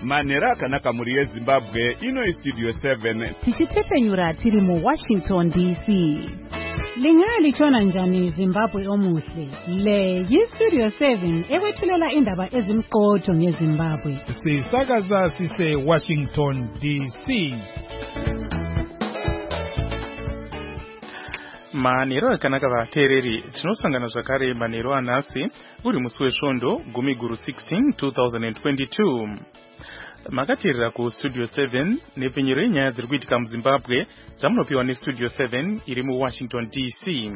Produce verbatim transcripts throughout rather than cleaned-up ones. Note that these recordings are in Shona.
Manera akanaka muri yeZimbabwe ino Studio seven. Tichitepenyura tiri mu Washington D C. Lingali chona njani Zimbabwe omuhle. Le yi Studio seven ewethulela indaba ezimqotho ngeZimbabwe. Sisakaza sise Washington D C. Manero akanaka vatereri tinosangana zvakare manero anhasi uri musi wesvondo gumi guru sixteen two thousand twenty-two. Makateerera ku Studio seven nepenyero yenyaya dziri kuitika muZimbabwe dzamunopiwa neStudio seven iri muWashington D C.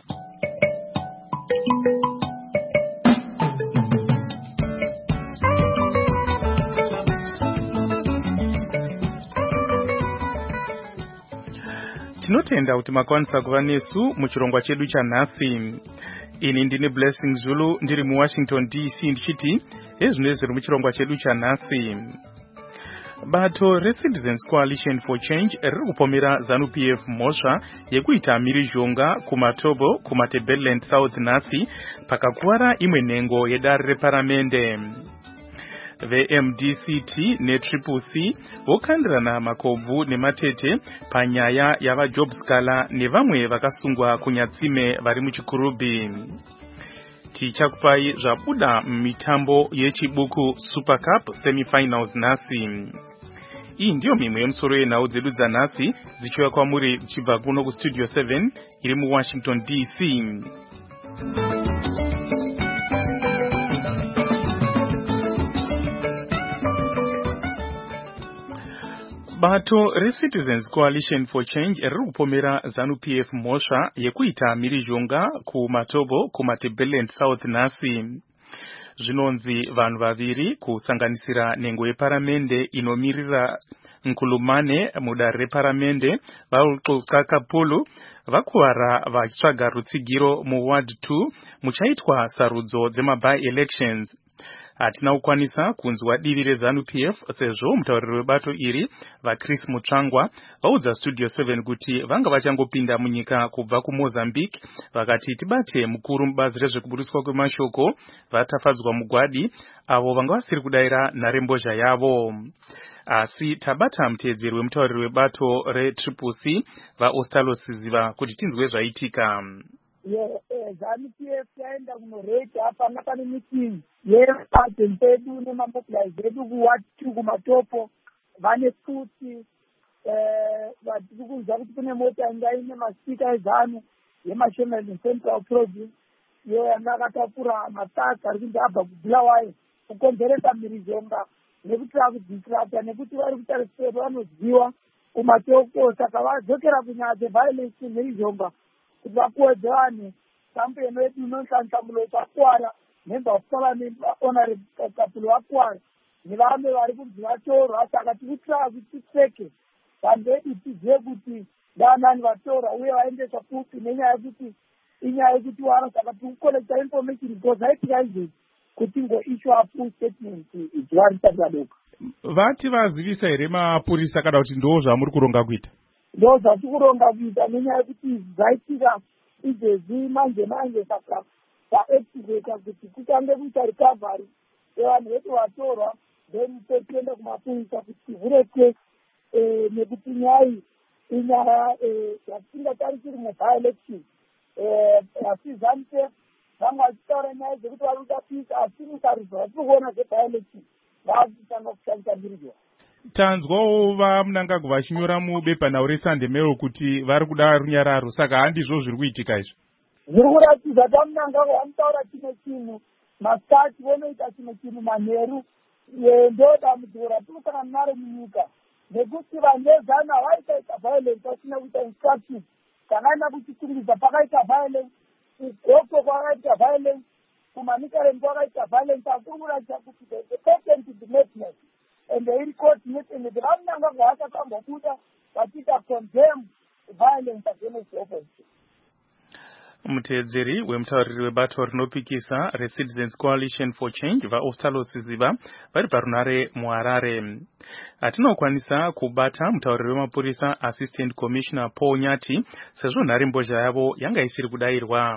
Tinotenda kuti makwanisa kuva nesu muchirongwa chedu chanhasi. Ini ndine Blessing Zulu ndiri muWashington D C ndichiti ezvino zviri muchirongwa chedu chanhasi. Bato reCitizens Coalition for Change riri kupomera ZANU-P F mhosva yekuita mhirizhonga kumatobo kuMatabeleland South nhasi pakakuwara imwe nhengo yedare reparamende. V-M D C T ne-Triple C vokandirana makobvu nematete panyaya yava-Jobs Kala nevamwe vakasungwa kunyatsime vari muchikurubhi. Tichakupai zvabuda mitambo yechibuku Super Cup semifinals nhasi. Iyi ndiyo mimwe yemusoro yenhau dzedu dzanhasi dzichiuya kwamuri dzichibva kuno kuStudio seven iri muWashington D C. Bato reCitizens Coalition for Change riri kupomera ZANU-P F mhosva yekuita mhirizhonga kumatobo kuMatabeleland South nhasi. Zvinonzi vanhu vaviri kusanganisira nhengo yeparamende inomirira Nkulumane mudare reparamende vaUxoxa Kapulu vakuwara vachitsvaga rutsigiro muWard two muchaitwa sarudzo dzema-by-elections. Hatina kukwanisa kunzwa divi reZANU-P F sezvo mutauriri webato iri vaChris Mutsvangwa vaudza Studio seven kuti vanga vachangopinda munyika kubva kuMozambique vakati tibate mukuru mubazi rezvekuburiswa kwemashoko vatafadzwa mugwadi avo vanga vasiri kudaira nharembozha yavo. Asi tabata muteedzeri wemutauriri webato reTriple C vaOstalo Siziva kuti tinzwe zvaitika. ZANU-P F yaenda kunoreta apana pane meeting yepaden pedu nemamobilize edu kuWard two kumatopo vane futi vatiri kunzwa kuti kune mota inga ine masipika ezanu yeMashonaland Central Province iyo yanga akatapura matasa ari kunzi abva kuBulawayo kukonzeresa mhirizhonga nekuitira kudistracta nekuti vari kutarisira vanoziva kumatoko saka vadzokera kunyaya dzeviolence nemhirizhonga kuti vakuwedze vanhu kampeni yedu inohlanhlamulo vakuwara member of parliament Honorable Kapulu vakuwara nevamwe vari kunzi vatorwa saka tiri kutsvaka kuti tipfeke vanhu vedu tizive kuti ndanani vatorwa uye vaendeswa kupi nenyaya yekuti inyaya yekuti wara saka tiri kukolekta information because aitika izvozvi kuti ngoissue a full statement zuva risati radoka. Vati vazivisa here mapurisa kana kuti ndo zvamuri kuronga kuita? Ndo zvatiri kuronga kuita nenyaya yekuti zvaitika izvezvi manje manje saka taactivata kuti kutange kuita recovery yevanhu vedu vatorwa then totienda kumapurisa kuti tivhure case nekuti nyaya inyaya yatisingatarisiri muviolation asi ZANU-P F vamwe vachitaura nyaya dzekuti vari kuda kuisa asi musarudzo vatiri kuona zveviolation vaakutanga kushandisa mhirizhonga. Tanzwawo vaMnangagwa vachinyora mubepanhau reSunday Mail kuti vari kuda runyararo saka handizvo zviri kuitika izvo. Zviri kuratidza taMnangagwa vanotaura chimwe chinhu masikati vonoita chimwe chinhu manheru ndo dambudziko ratiri kusangana naro munyika nekuti vanhu vezanu havaitaita violence vasina kuita instruction kana aina kuchitungidza pakaita violence kugoko kwakaita violence kuManicaland kwakaita violence akuri kuratidza kuti the patent is the madness and iri coordinated vaMnangagwa vakakambobuda vachiita condemn violence against the opposition. Muteedzeri wemutauriri webato rinopikisa reCitizens Coalition for Change vaOstalo Siziva vari parunare muHarare. Hatinokwanisa kubata mutauriri wemapurisa Assistant Commissioner Paul Nyati sezvo nharembozha yavo yanga isiri kudairwa.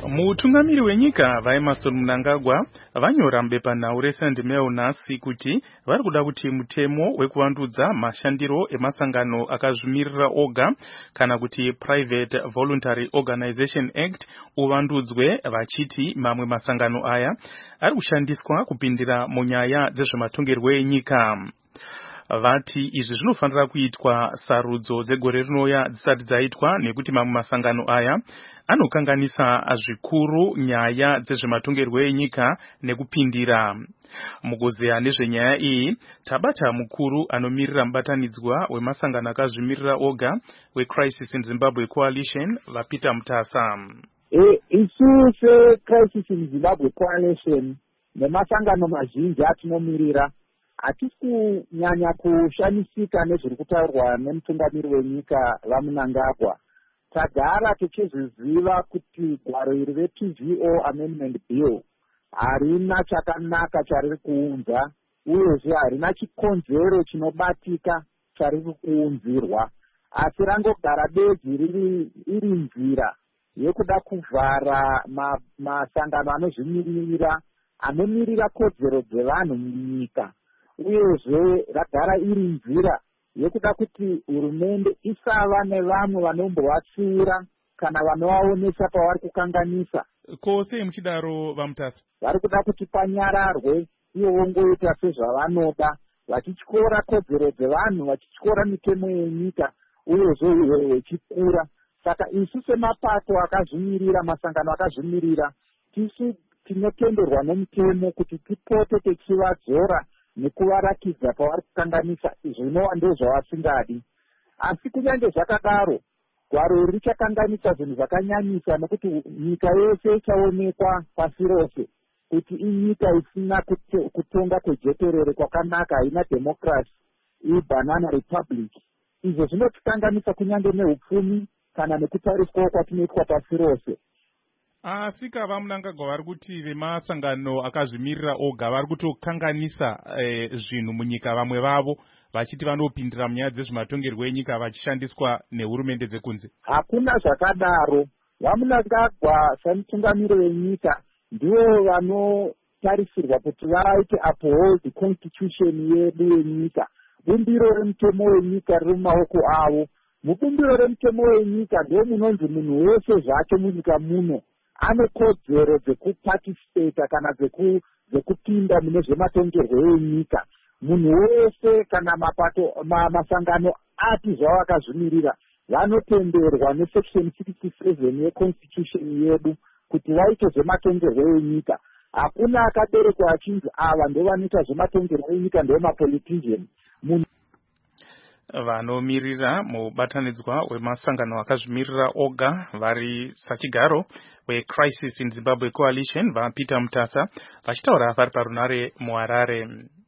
Mutungamiri wenyika vaEmmerson Mnangagwa vanyora mubepanhau reSunday Mail nhasi kuti vari kuda kuti mutemo wekuvandudza mashandiro emasangano akazvimirira oga kana kuti Private Voluntary Organization Act uvandudzwe, vachiti mamwe masangano aya ari kushandiswa kupindira munyaya dzezvematongerwo enyika. Vati izvi zvinofanira kuitwa sarudzo dzegore rinouya dzisati dzaitwa nekuti mamwe masangano aya anokanganisa zvikuru nyaya dzezvematongerwo enyika nekupindira. Mukuzeya nezvenyaya iyi tabata mukuru anomirira mubatanidzwa wemasangano akazvimirira oga weCrisis in Zimbabwe Coalition vaPeter Mutasa. E, isu seCrisis in Zimbabwe Coalition nemasangano mazhinji atinomiririra hatisi kunyanya kushanisika nezviri kutaurwa nemutungamiri wenyika vaMnangagwa. Tagara tichizviziva kuti gwaro iri reP V O Amendment Bill harina chakanaka chariri kuunza, uyezve harina chikonzero chinobatika chariri kuunzirwa, asi rangogara bedzi riri iri nzira yekuda kuvhara ma, masangano anozvimirira anomirira kodzero dzevanhu munyika, uyezve ragara iri nzira yekuda kuti hurumende isava nevamwe vanombovatsiura kana vanovaonesa pavari kukanganisa. Ko sei muchidaro vaMutasa? Vari kuda kuti panyararwe ivo vongoita sezvavanoda, vachityora kodzero dzevanhu, vachityora mitemo yenyika, uyezve uhwehwe hwechikura. Saka isu semapato akazvimirira, masangano akazvimirira, tisu tinotenderwa nemutemo kuti tipote tichivadzora nekuvarakidza pavari kukanganisa zvinova ndezvavasingadi. Asi kunyange zvakadaro, gwaro iri richakanganisa zvinhu zvakanyanyisa, nekuti nyika yose ichaonekwa pasi rose kuti inyika isina kutonga kwejeterere kwakanaka, haina democracy, ibanana republic. Izvo zvinotikanganisa kunyange neupfumi kana nekutariswawo kwatinoitwa pasi rose. Asi kava Mnangagwa vari kuti vemasangano akazvimirira oga vari kutokanganisa eh, zvinhu munyika, vamwe vavo vachiti vanopindira munyaya dzezvematongerwo enyika vachishandiswa nehurumende dzekunze. Hakuna zvakadaro. VaMnangagwa samutungamiri wenyika ndivo vanotarisirwa kuti vaite uphold constitution yedu yenyika. Bumbiro remutemo wenyika riri mumaoko avo. Mubumbiro remutemo wenyika ndio munonzi munhu wese zvake munyika muno ane kodzero dzekuparticipata kana dzekupinda mune zvematongerwo enyika. Munhu wese kana mapato ma, masangano ati zvavo akazvimirira vanotenderwa nesection sixty-seven yeconstitution yedu kuti vaite zvematongerwo enyika. Hakuna akaberekwa achinzi ava ndo vanoita zvematongerwo enyika ndo mapolitician. Munhu vanomirira mubatanidzwa wemasangano akazvimirira oga vari sachigaro weCrisis in Zimbabwe Coalition vaPeter Mutasa vachitaura vari parunare muHarare.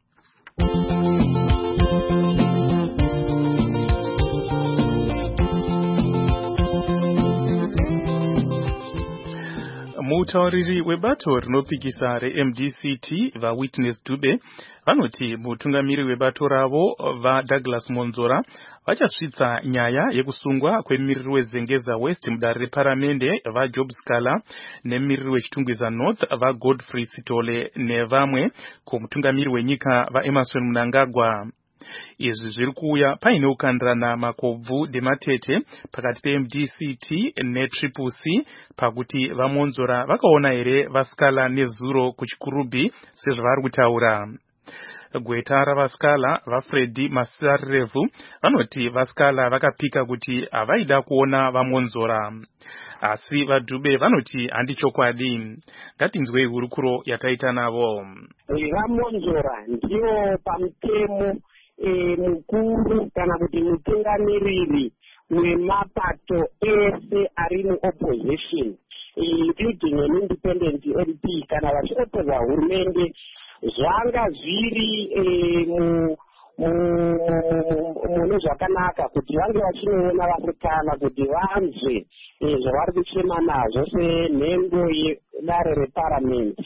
Mutauriri webato rinopikisa reM D C T vaWitness Dube vanoti mutungamiri webato ravo vaDouglas Monzora vachasvitsa nyaya yekusungwa kwemiriri weZengeza West mudare reparamende vaJob Scala nemiriri wechitungwiza North vaGodfrey Sitole nevamwe kumutungamiri wenyika vaEmmerson Mnangagwa. Izvi zviri kuuya paine kukandirana makobvu dematete pakati peM D C T neTriple C pakuti vaMonzora vakaona here vaScala nezuro kuchikurubhi sezvavari kutaura. Gweta ravaScala vaFreddy Masarevu vanoti vaScala vakapika kuti havaida kuona vaMonzora, asi vaDube vanoti handichokwadi. Ngatinzwei hurukuro yataita navo. VaMonzora ndivo pamutemo E, mukuru kana kuti mutungamiriri wemapato ese ari muopposition including an independent M P kana vachiopera hurumende zvanga zviri mune zvakanaka kuti vange vachinoona vaScala kuti vanzwe zvavari kuchema nazvo senhengo yedare reparamende,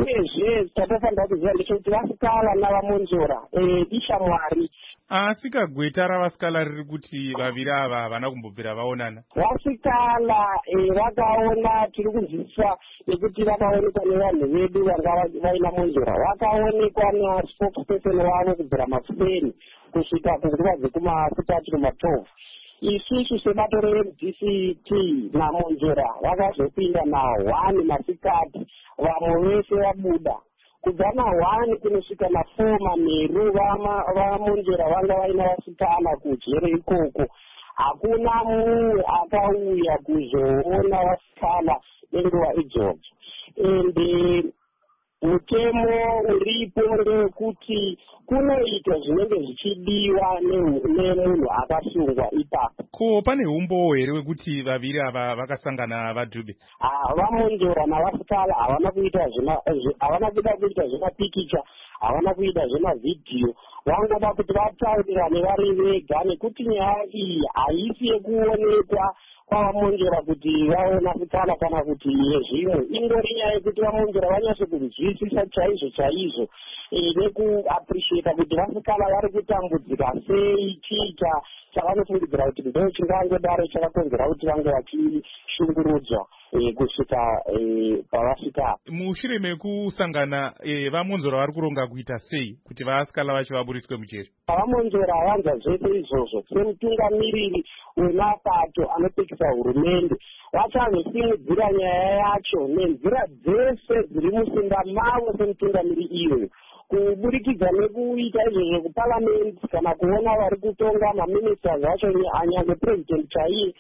uyezve tatofanira kuziva ndechekuti vasikala navamonzora ishamwari. asi kagweta ravasikala riri kuti vaviri ava havana kumbobvira vaonana. vasikala vakaona tiri kunzwisisa nekuti vakaonekwa nevanhu vedu vanga vaina monzora, vakaonekwa naspokesperson wavo kubvira mafeni kusvika kunguva dzekumasitatu kumatwelve. isusu sebato re-M D C T namonzora vakazopinda nahwani masikati, vamwe vese vabuda kubva nahwani kunosvika nafour manheru vamonzora vanga vaina vasikana kujere ikoko. hakuna mumwe akauya kuzoona vasikana nenguva idzodzo. ende mutemo uripo ndewekuti kunoitwa zvinenge zvichidiwa nemunhu akasungwa ipapo. ko pane umbowo here wekuti vaviri ava vakasangana vaDube? vamonzora navasikala havana kuita havana kuda kuita zvemapikicha, havana kuita zvemavhidhiyo, vangoda kuti vataurirane vari vega, nekuti nyaya iyi haisi yekuonekwa kwavamonzora kuti vaona sikana kana kuti yezvimwe. ingori nyaya yekuti vamonzora vanyase kunzwisisa chaizvo chaizvo nekuappreciata kuti vasikana vari kutambudzika sei, chiita chavanofungidzira kuti ndo chingangodaro chakakonzera kuti vange vachishungurudzwa kusvika pavasikana. mushure mekusangana vamonzora vari kuronga kuita sei kuti vasikala vacho vaburiswe mujeri? vamonzora vanza zvese izvozvo semutungamiriri wemapato anopikisa hurumende vachazosimudzira nyaya yacho nenzira dzese dziri musimba mavo semutungamiri iyoyo, kuburikidza nekuita izvozvo kuparliament kana kuona vari kutonga maministers vacho anyange president chaiye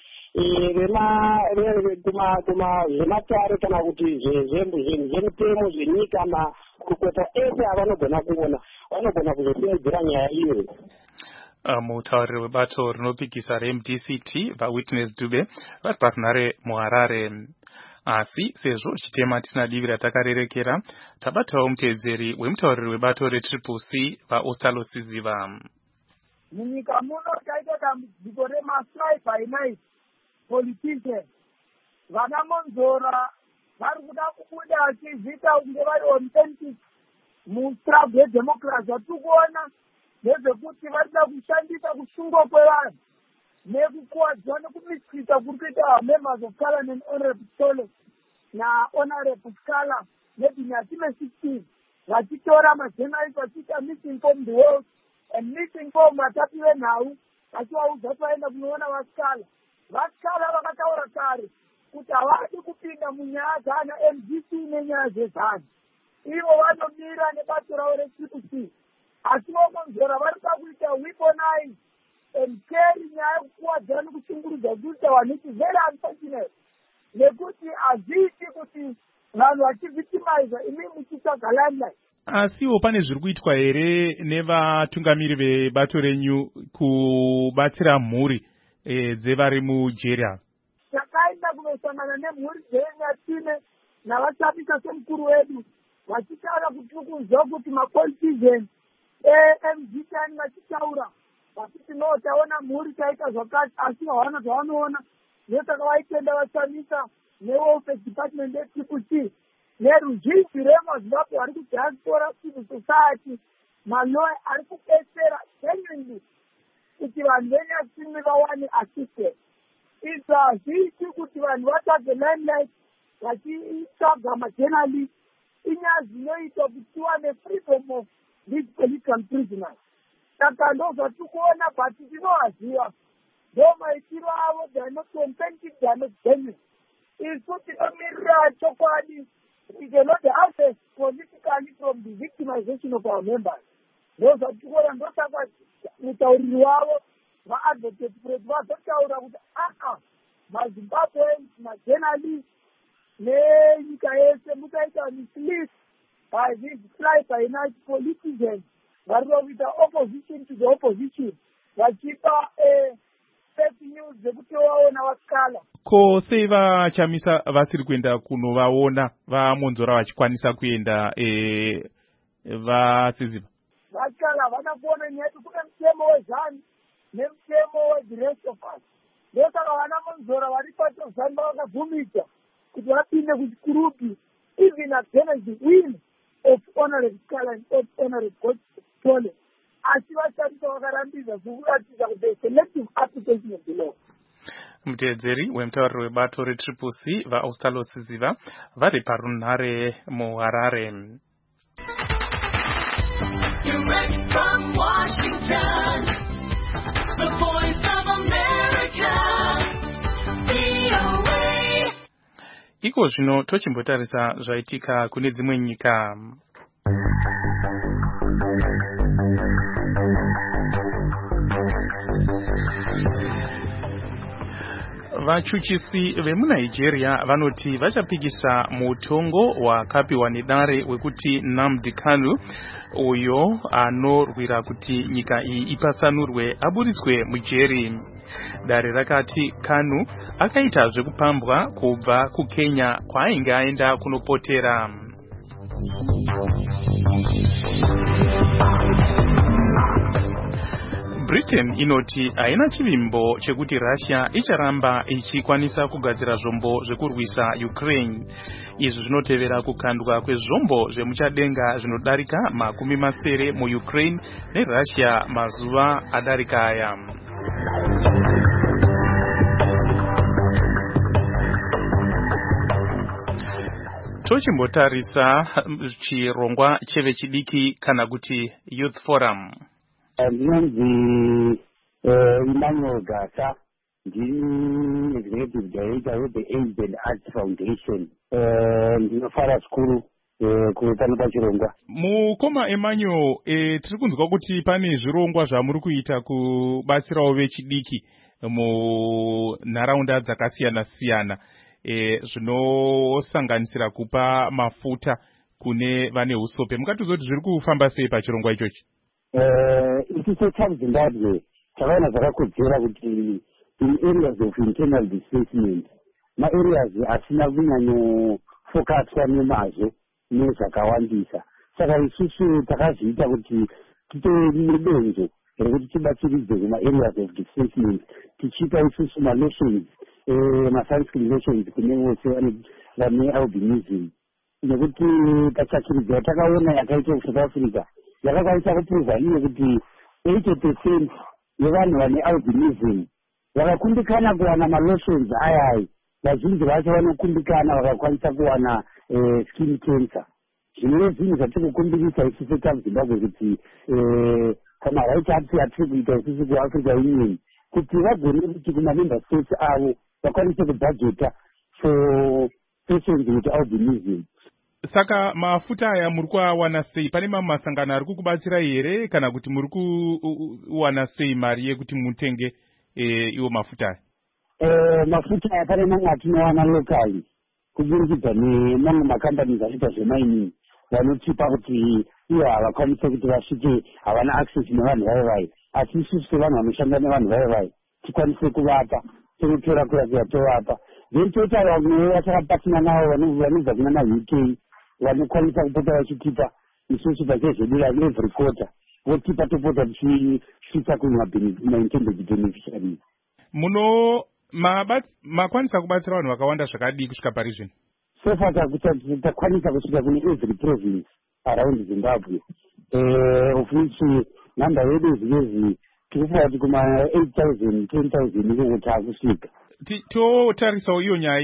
zvematare kana kuti zvemutemo zvenyika makurukota ese avanogona kuona vanogona kuzosimudzira nyaya iyoyo. mutauriri webato rinopikisa re-M D C T vaWitness Dube vari parunhare muHarare. asi sezvo chitema tisina divi ratakarerekera, tabatawo muteedzeri wemutauriri webato re-Triple C vaOstalo Siziva. munyika muno taita dambudziko remasai by night politician. vana monzora vari kuda kubuda vachizviita kunge vari authentic mustruggle yedemocracy. vatiri kuona nezvekuti varida kushandisa kusungwa kwevanhu nekukuwadzwa nekumiskrita kuri kuita members of parliament honorable Solo nahonorable Scala nebinyatime sixteen vachitora majournalist vachiita misinform the world and misinform vatapi venhau vachivaudza kuti vaenda kunoona vasikala. vasikala vakataura kare kuti havadi kupinda munyaya dzana M D C nenyaya dzezana, ivo vanomira nebato ravo re-Triple C. asi vamonzora vari kuda kuita weaponize and carry nyaya yekukuwadza nekushungurudza kuita vanhu iti very unfortunate, nekuti hazviiti kuti vanhu vachivictimiza imi muchitsvaga limelight. asiwo pane zviri kuitwa here nevatungamiri vebato renyu kubatsira mhuri e, dzevari mujeri ava? takaenda kunosangana nemhuri dzenyatime navasabisa semukuru wedu vachitaura kuti tiri kunzwa kuti mapolitician e-M D C ani vachitaura vachiti no taona mhuri taita zvakati, asi havana zvavanoona. ndosaka vaitenda vashamisa newelfare department ye-Triple C neruzhinji remazimbabwe ari kudiaspora civil society maloya ari kubetsera genuinely kuti vanhu venyatime vawane assistance. izvo hazviiti kuti vanhu vatsvage limelight vachitsvaga majournalist. inyaya dzinoitwa kuti tiwane freedom of these political prisoners. saka ndo zvatiri kuona but tinovaziva ndo maitiro avo they are not authentic, they are not genuine. isu tinomirira chokwadi. we cannot harvest politically from the victimization of our members. ndo zvatiri kuona. ndo saka mutauriri wavo vaadvocate fred vazotaura kuti aa mazimbabweans majournalist nenyika yese mukaita mislead by these fly by night politicians vari kuita opposition to the opposition vachipa fake news dzekuti vaona vasikala. ko sei vachamisa vasiri kuenda kunovaona vamonzora vachikwanisa kuenda e, vaSiziva? vasikala havana kuona nyaya kuti kune mutemo wezani nemutemo we-the rest of us. ndosaka vana monzora vari patozamba vakabvumidza kuti vapinde kuchikurupi even against the win honorable Scala and honorable Godtole asi vasarisa vakarambidza zvekuratidza kuti the selective application of the law. Mutedzeri wemutauriri webato retriple C vaAustalos Ziva vari parunhare muHarare. Direct from Washington, the voice of America, V O A. Iko zvino tochimbotarisa zvaitika kune dzimwe nyika. Vachuchisi vemuNigeria vanoti vachapikisa mutongo wakapiwa nedare wekuti Nnamdi Kanu uyo anorwira kuti nyika iyi ipatsanurwe aburiswe mujeri. Dare rakati Kanu akaita zvekupambwa kubva kuKenya kwaainge aenda kunopotera. Britain inoti haina chivimbo chekuti Russia icharamba ichikwanisa kugadzira zvombo zvekurwisa Ukraine. Izvi zvinotevera kukandwa kwezvombo zvemuchadenga zvinodarika makumi masere muUkraine neRussia mazuva adarika aya. Tochimbotarisa chirongwa chevechidiki kana kuti Youth Forum. Ndinonzi Emmanuel Gasa, ndini executive director with the Age and Arts Foundation. Ndinofara skuru kuutano pachirongwa. Mukoma Emmanuel, tiri kunzwa kuti pane zvirongwa zvamuri kuita kubatsirawo vechidiki munharaunda dzakasiyana siyana zvinosanganisira kupa mafuta kune vane usope. Mungatiudza kuti zviri kufamba sei pachirongwa ichochi? Isu seChad-Zimbabwe takaona zvakakodzera kuti in areas of internal displacement maareas asina kunyanyofokaswa nemazvo nezvakawandisa, saka isusu takazviita kuti titore nedonzo rekuti tibatsiridze kumaareas of displacement tichipa isusu malotions masunscreen lotions kune vose vane albinism, nekuti tachakiridza takaona yakaita kuSouth Africa yakakwanisa kupruva iye kuti eighty percent yevanhu vane albinism vakakundikana kuwana malotions ayayi, vazhinji vacho vanokundikana vakakwanisa kuwana skin cancer. Zvinove zvinhu zvatiri kukumbirisa isusu seChad-Zimbabwe kuti pamaright apsi atiri kuita isusu kuAfrica Union kuti vagone kuti kumamember states avo vakwanise kubhajeta for patients with albinism. Saka mafuta aya muri kuawana sei? Pane mamwe masangano ari kukubatsira here kana kuti muri kuwana sei mari yekuti mutenge iwo mafuta aya? Eh, mafuta aya pane mamwe atinowana locally kuburikidza nemamwe makambani anoita zvemining vanotipa kuti ivo havakwanise kuti vasvike, havana access nevanhu vaivai, asi isusu sevanhu vanoshanda nevanhu vaivai tikwanise kuvapa, tonotora kuya kuya tovapa. Then toita vamwe vachakapatina navo vanobva kuna maU K vanokwanisa kupota vachitipa isusu pachezvedira every quarter votipa topota tichiisa kumaintended beneficiaries. Muno makwanisa kubatsira vanhu vakawanda zvakadii kusvika pari zvino? So far takwanisa kusvika kune every province around Zimbabwe, of which number yedu zvinezvi tirifuva kuti kuma eight thousand ten thousand ikoko taakusvika. Totarisawo iyo nyaya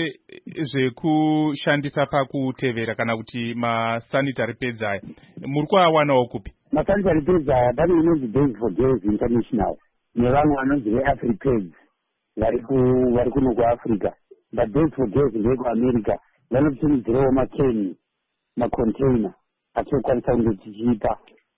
yezvekushandisa pakutevera kana kuti masanitary pads aya muri kuawanawo kupi? Masanitary pads aya pane inonzi Bank for Girls International nevamwe vanonzi veAfripads vari kuno kuAfrica, but Bank for Girls ndekuAmerica vanotumidzirawo makeni macontainer atinokwanisa kunge tichipa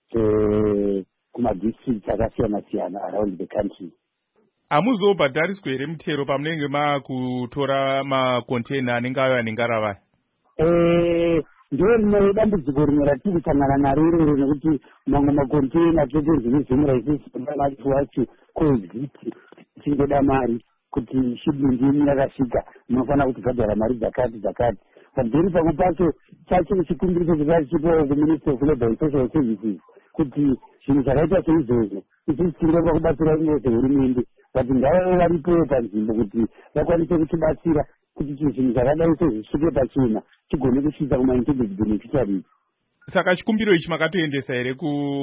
kumadistricts akasiyana siyana around the country. Hamuzobhadhariswe here mutero pamunenge makutora macontainer anenge ayo anengaravaya? Eh, ndio rimwe dambudziko rimwe ratiri kusangana naro iroro, nekuti mamwe macontainer totozvinizimura isusu pamati wacho coexist tichingoda mari kuti shipment imi yakasvika munofanira kuti bhadhara mari dzakati dzakati. Pamberi pamwe pacho chacho chikumbiriso chikari chipiwawo kuMinister of Labour and Social Services kuti zvinhu zvakaita seizvozvo isusu tingoda kubatsira ingo sehurumende kuti ngavave varipowo panzvimbo kuti vakwanise kutibatsira kuti zvinhu zvakadai sezvisvike pachena tigone kusvika kumaintended beneficiaries. Saka chikumbiro ichi makatoendesa here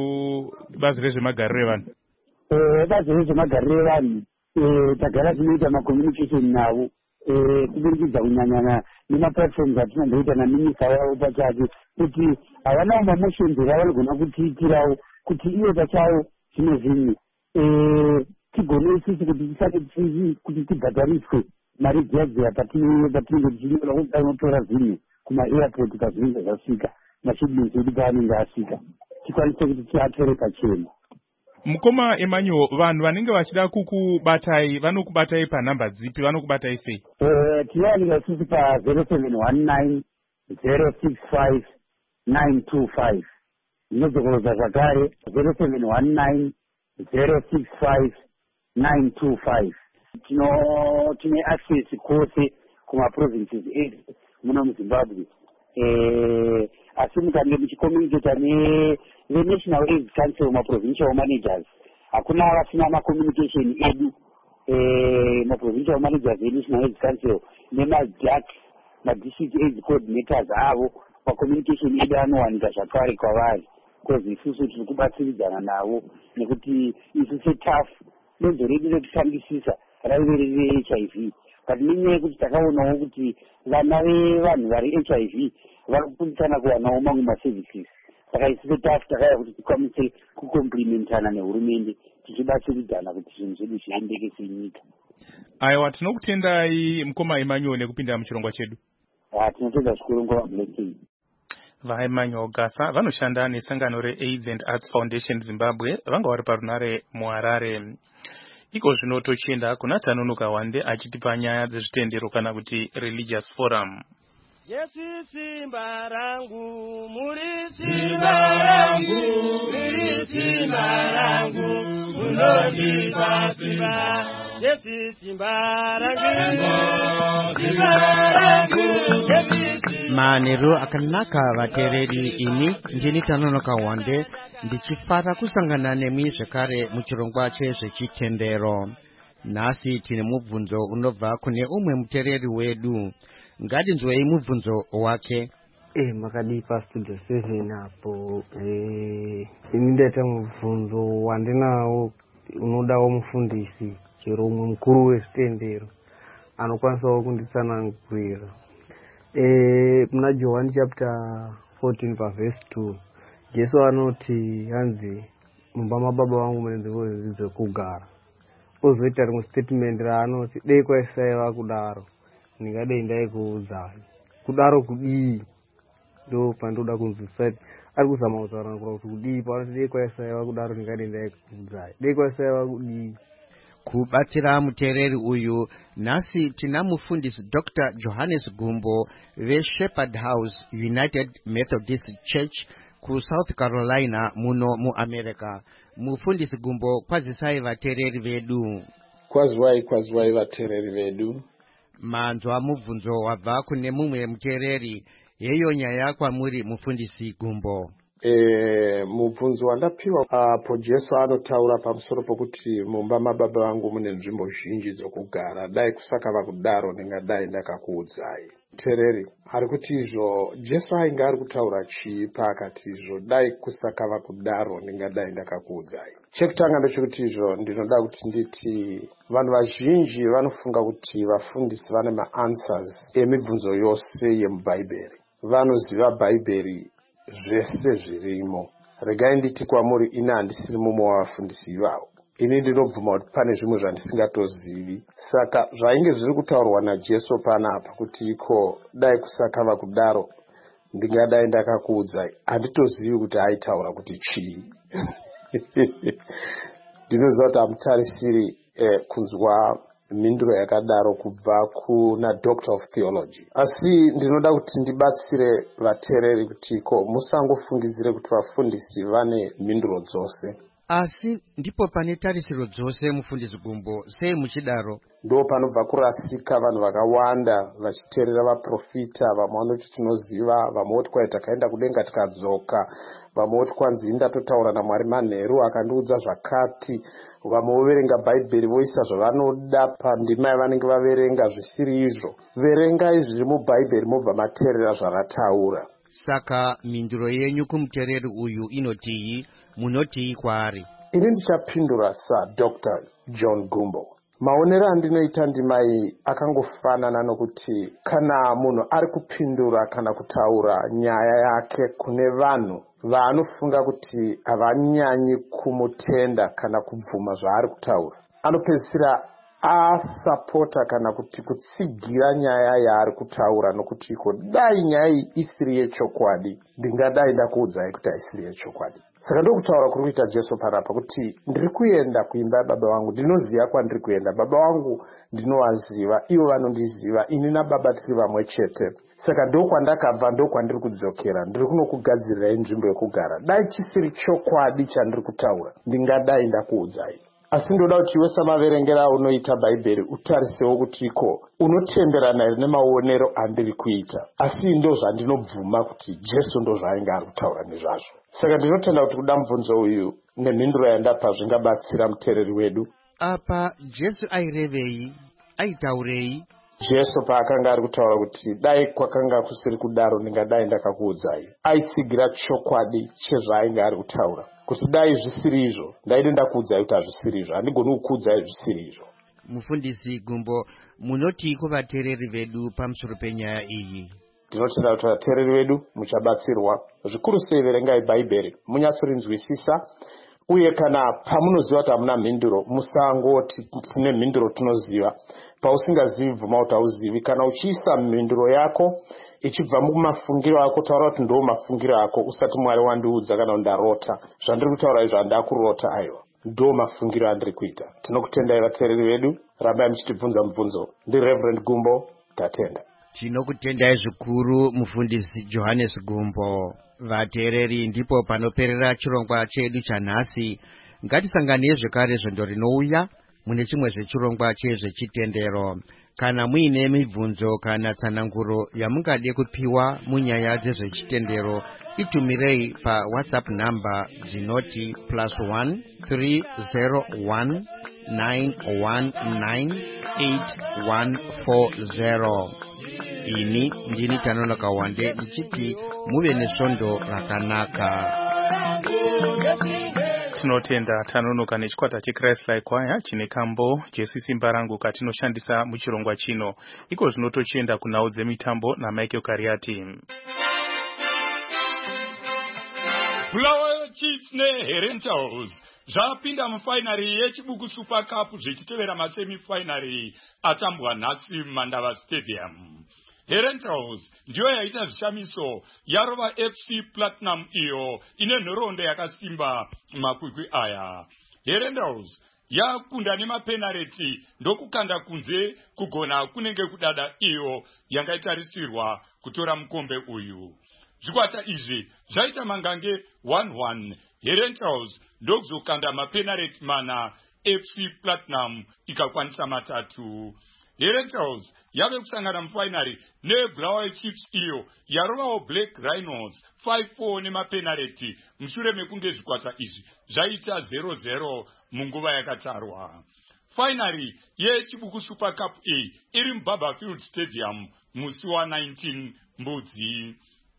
kubazi rezvemagariro evanhu? Eh, bazi rezvemagariro evanhu eh, tagara tinoita macommunication navo eh, kuburikidza kunyanyana nemaplatforms atinondoita naminisa yavo pachake kuti havanawo mamotions vavanogona kutiitirawo kuti ivo pachavo zvino zvimwe eh, tigone isusu kuti tisati kuti tibhadhariswe mari dziya dziya patinenge tichinyora kuti anotora zvinhu kuma-airport pazvinenge zvasvika mashipments edu paanenge asvika tikwanise kuti tiatore pachena. Mukoma Emmanuel, vanhu vanenge vachida kukubatai vanokubatai panhamba dzipi, vanokubatai sei? Eh, tinowanika isusu pa zero seven one nine zero six five nine two five. Ndinodzokorodza zvakare zero seven one nine zero six five nine two five. Tino tine access kwose kuma-provinces edu muno muZimbabwe. Eh, asi mukange muchicommunicata nenational aids council maprovincial managers hakuna vasina macommunication edu eh, maprovincial managers enational aids council nemajac madistrict aids coordinators avo macommunication edu anowanika zvakare kwavari because isusu tiri kubatsiridzana navo nekuti isu setaf donzo redu rekutangisisa raive reve-H I V but nenyaya yekuti takaonawo kuti vana vevanhu vari H I V vari kukundikana kuwanawo mamwe maservices saka isu setaf takaya kuti tikwanise kukomplimentana nehurumende tichibatsiridzana kuti zvinhu zvedu zviendeke senyika. Aiwa, tinokutendai Mukoma Emmanuel nekupinda muchirongwa chedu. Ah, tinotenda zvikuru ngoma blessing. VaEmmanuel Gasa vanoshanda nesangano reAIDS and Arts Foundation Zimbabwe vanga vari parunare muHarare. Iko zvino tochienda kuna Tanonoka Wande achitipa nyaya dzezvitendero kana kuti religious forum. Yesu simba rangu, muri simba rangu, muri simba rangu, munondipa simba. Yesu simba rangu, simba rangu, Yesu simba. Manero akanaka vatereri ini ndini Tanonoka Wande ndichifara kusangana nemi zvekare muchirongwa chezvechitendero. Nhasi tine mubvunzo unobva kune umwe mutereri wedu. Ngadinzwei mubvunzo wake. Eh, makadipa studio seven hapo. Eh, ini ndaita mubvunzo wandinawo unodawo mufundisi chero umwe mukuru wezvitendero anokwanisawo kunditsanangurira. Eh, muna John chapter fourteen verse two Jesu anoti hanzi mumba mababa vangu mune nzvimbo zhinji dzekugara. Ozoita rimwe statement raanoti dei kwaisaiva kudaro ndingadei ndaikuudzai kudaro kudii ndo pandoda kunzwisisa ari kuzama kutaura kuti kudii paanoti dei kwaisaiva kudaro ndingadei ndaikuudzai dei kwaisaiva kudii. Kubatsira mutereri uyu nhasi tina mufundisi Doctor Johannes Gumbo veShepherd House United Methodist Church ku South Carolina muno muAmerica. Mufundisi Gumbo, kwazisai vatereri vedu. Kwazwai kwazwai vatereri vedu. Manzwa mubvunzo wabva kune mumwe mutereri, yeyo nyaya kwamuri mufundisi Gumbo. E, mubvunzo wandapiwa apo Jesu anotaura pamusoro pokuti mumba mababa vangu mune nzvimbo zhinji dzokugara, dai kusakava kudaro ndingadai ndakakuudzai. Tereri ari kuti izvo Jesu ainge ari kutaura chii paakati izvo dai kusakava kudaro ndingadai ndakakuudzai. Chekutanga ndechekuti izvo ndinoda kuti nditi vanhu vazhinji vanofunga kuti vafundisi vane maanswers emibvunzo yose yemubhaibheri. Vanoziva bhaibheri zvese zvirimo. Regai nditi kwamuri ini handisiri mumwe wavafundisi ivavo. Ini ndinobvuma kuti pane zvimwe zvandisingatozivi. Saka zvainge zviri kutaurwa naJesu panapa kuti iko dai kusakava kudaro ndingadai ndakakuudzai, handitozivi kuti aitaura kuti chii. Ndinoziva kuti hamutarisiri eh, kunzwa mhinduro yakadaro kubva kuna Doctor of Theology. Asi ndinoda kuti ndibatsire vatereri kuti ko musangofungidzire kuti vafundisi vane mhinduro dzose. Asi ndipo pane tarisiro dzose mufundisi Gumbo, sei muchidaro? Ndo panobva kurasika vanhu vakawanda vachiterera vaprofita, vamwe vanoti tinoziva, vamwe voti kwai takaenda kudenga tikadzoka, vamwe voti kwanzi ndatotaura naMwari manheru akandiudza zvakati, vamwe voverenga bhaibheri voisa zvavanoda pandima yavanenge vaverenga zvisiri izvo. Verengai zviri mubhaibheri mobva mateerera zvarataura. saka minduro yenyu kumutereri uyu inotii, munotii kwaari? Ini ndichapindura saDr John Gumbo. Maonero andinoita ndimai akangofanana nokuti kana munhu ari kupindura kana kutaura nyaya yake kune vanhu vaanofunga kuti havanyanyi kumutenda kana kubvuma zvaari kutaura, anopedzisira asapota kana kuti kutsigira nyaya yaari kutaura nokuti iko dai nyaya iyi isiri yechokwadi, ndingadai ndakuudzai kuti haisiri yechokwadi. Saka ndokutaura kuri kuita Jesu panapa kuti ndiri kuenda kuimba yababa vangu, ndinoziva kwandiri kuenda, baba vangu ndinovaziva, ivo vanondiziva, ini nababa tiri vamwe chete. Saka ndokwandakabva, ndokwandiri kudzokera, ndiri kunokugadzirirai nzvimbo yekugara. Dai chisiri chokwadi chandiri kutaura, ndingadai ndakuudzai. Asi ndoda kuti iwe samaverengera unoita bhaibheri utarisewo kuti iko unotenderana here nemaonero andiri kuita. Asi ndo zvandinobvuma kuti Jesu ndo zvainge ari kutaura nezvazvo. Saka ndinotenda kuti kuda mubvunzo uyu nemhinduro yandapa zvingabatsira muteereri wedu. Apa Jesu airevei, aitaurei? Jesu paakanga ari kutaura kuti dai kwakanga kusiri kudaro ndingadai ndakakuudzai, aitsigira chokwadi chezvaainge ari kutaura. Kuti dai zvisiri izvo ndaide ndakuudzai kuti hazvisiri izvo, handigoni kukuudzai zvisiri izvo. Mufundisi Gumbo, munoti kuvateereri vedu pamusoro penyaya iyi? Ndinotenda kuti vateereri vedu muchabatsirwa, zvikuru sei verengai bhaibheri, munyatsorinzwisisa, uye kana pamunoziva kuti hamuna mhinduro, musangoti tine mhinduro tinoziva. Pausingazivi bvuma kuti hauzivi. Kana uchiisa mhinduro yako ichibva mumafungiro ako, taura kuti ndo mafungiro ako, usati Mwari wandiudza kana ndarota. Zvandiri kutaura izvo handakurota aiwa, ndo mafungiro andiri kuita. Tinokutendai vateereri vedu, rambai muchitibvunza mubvunzo. Ndi Reverend Gumbo, tatenda. Tinokutendai zvikuru mufundisi Johannes Gumbo. Vateereri, ndipo panoperera chirongwa chedu chanhasi. Ngatisanganei zvekare zvondo rinouya mune chimwe zvechirongwa chezvechitendero. Kana muine mibvunzo kana tsananguro yamungade kupiwa munyaya dzezvechitendero, itumirei pa WhatsApp number dzinoti plus one three zero one nine one nine eight one four zero. Ini ndini Tanona Kawande ndichiti muve nesvondo rakanaka. Tinotenda Tanonoka nechikwata cheChrist-like Choir chine kambo Jesu simba rangu katinoshandisa muchirongwa chino. Iko zvinotochienda kunhau dzemitambo naMichael Kariati. Bulawayo Chiefs neHerentals zvapinda mufainari yechibuku Super Cup zvichitevera masemifinari atambwa nhasi muMandava Stadium. Herentals ndiyo yaita zvishamiso yarova F C Platinum iyo ine nhoroondo yakasimba makwikwi aya. Herentals yakunda nemapenareti ndokukanda kunze kugona kunenge kudada iyo yangaitarisirwa kutora mukombe uyu. Zvikwata izvi zvaita mangange one one. Herentals ndokuzokanda mapenareti mana, F C Platinum ikakwanisa matatu. Herentals yave kusangana mufainari neBulawayo Chiefs iyo yarovawo Black Rhinos five four nemapenareti mushure mekunge zvikwata izvi zvaita zero zero munguva yakatarwa. Fainari yechibuku Super Cup A iri muBarberfield Stadium musi wa nineteen Mbudzi.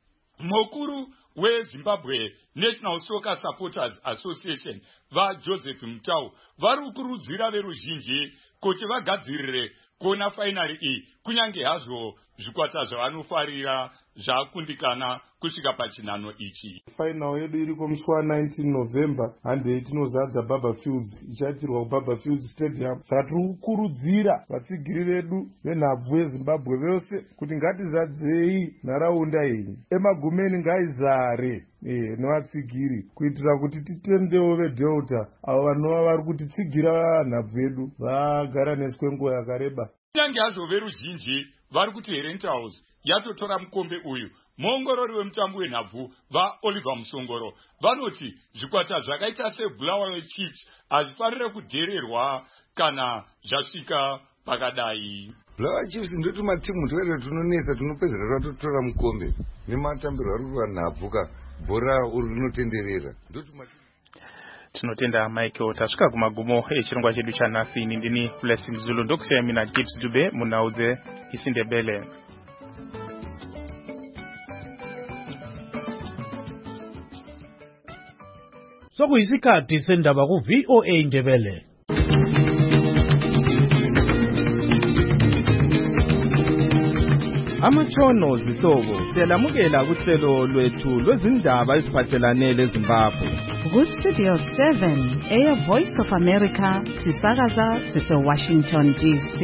Mukuru weZimbabwe National Soccer Supporters Association vaJoseph Mutau vari kukurudzira veruzhinji kuti vagadzirire kuona fainari iyi kunyange hazvo zvikwata zvavanofarira zvakundikana kusvika pachinhano ichi. Final yedu iriko musi wa nineteen November hande itinozadza Barberfield, ichaitirwa kuBarberfield Stadium. Saka tiri kukurudzira vatsigiri vedu venhabvu yeZimbabwe vose kuti ngatizadzei nharaunda iyi, emagumeni ngaizare Eh, nevatsigiri kuitira kuti titendewo veDelta avo vanova vari kutitsigira nhabvu vedu vagara nesu kwenguva yakareba. Kunyange hazvo veruzhinji vari kuti Herentals yatotora mukombe uyu, muongorori wemutambo wenhabvu vaOliver Musongoro vanoti zvikwata zvakaita seBulawayo Chiefs hazvifanire kudhererwa kana zvasvika pakadai. Bulawayo Chiefs ndoti matimu twaita tunonesa tunopedzera totora mukombe nematambirwo ari kuva nhabvuka bhora uri rinotenderera. Tinotenda Michael. Tasvika kumagumo echirongwa chedu chanhasi. Ini ndini Blessing Zulu ndokusiyai mina Gibbs Dube munhau dzeIsindebele. sokuyisikhathi sendaba ku V O A Ndebele. Amatshono zihlobo siyalamukela kuhlelo lwethu lwezindaba eziphathelane leZimbabwe. Ku Studio seven, Air Voice of America, sisakaza sise Washington D C.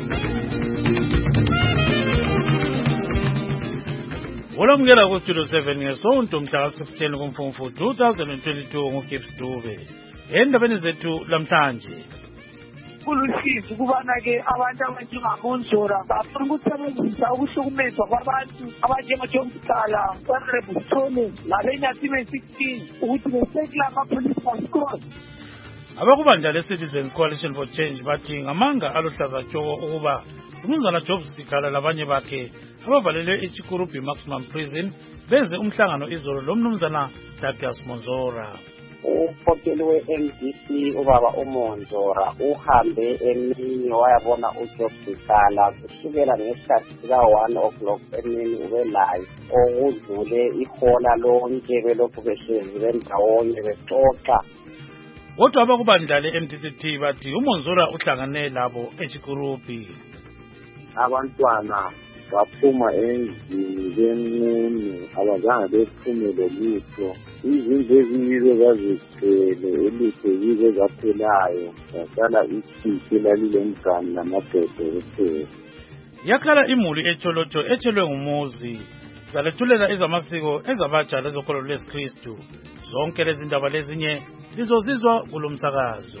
Olamukela ku Studio seven ngesonto mhla sixteen kuMfumfu twenty twenty-two nguGibbs Dube. Endabeni zethu lamhlanje. Kulusizi ukubana-ke abantu abanjengamonzora bafuna ukusebenzisa ukuhlukumezwa kwabantu abanjengaJobscala kweRebusthole labeNyatime sixteen ukuthi besekela ama-police force. Abakubandla le-Citizens Coalition for Change bathi ngamanga aluhlaza tshoko ukuba umnumzana Jobscala labanye bakhe abavalelwe eChikurupi Maximum Prison benze umhlangano izolo lomnumzana Douglas Monzora. Umfokeli we-M D C ubaba uMonzora uhambe emini wayabona uJobscala kusukela ngesikhathi sika-one o'clock emini ubelayo okudlule ihola lonke belokhu behlezi bendawonye bexoxa. Kodwa abakubandla le-M D C T bathi uMonzora uhlangane labo eChikurupi. Abantwana baphuma endlini benqunu abazange bephume lolutho. Izindlu eziyizo zazigcwele elutho yizo zaphelayo zasala ikhisi lalilomgani namabhede kuphela. Yakhala imuli echolotsho etshelwe ngumuzi zalethulela ezamasiko ezabatsha lezokholo lwesikristu. Zonke lezi ndaba lezinye lizozizwa kulo msakazo.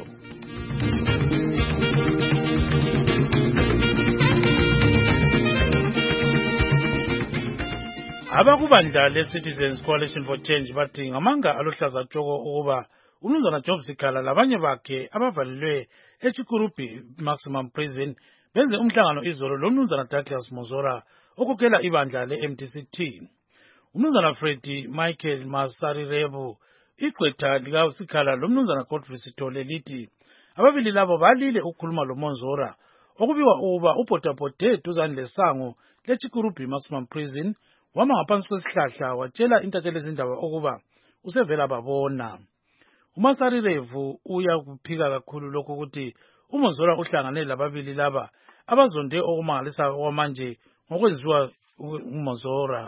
Abakubandla le-Citizens Coalition for Change bathi ngamanga aluhlaza tshoko ukuba umnumzana Jobscala labanye bakhe abavalelwe eChikurupi Maximum Prison benze umhlangano izolo lomnumzana Douglas Monzora okukela ibandla le-M D C T. Umnumzana Freddy Michael Masarirevu igqwetha likaScala lomnumzana Godfrey Sithole lithi ababili labo balile ukukhuluma loMonzora okubiwa ukuba ubhodabhode duzane lesango leChikurupi Maximum Prison wama ngaphansi kwesihlahla watshela intatheli zindaba ukuba usevela babona. uMasarirevu uya kuphika kakhulu lokho ukuthi uMonzora uhlangane lababili laba abazonde okumangalisa kwamanje ngokwenziwa uMonzora.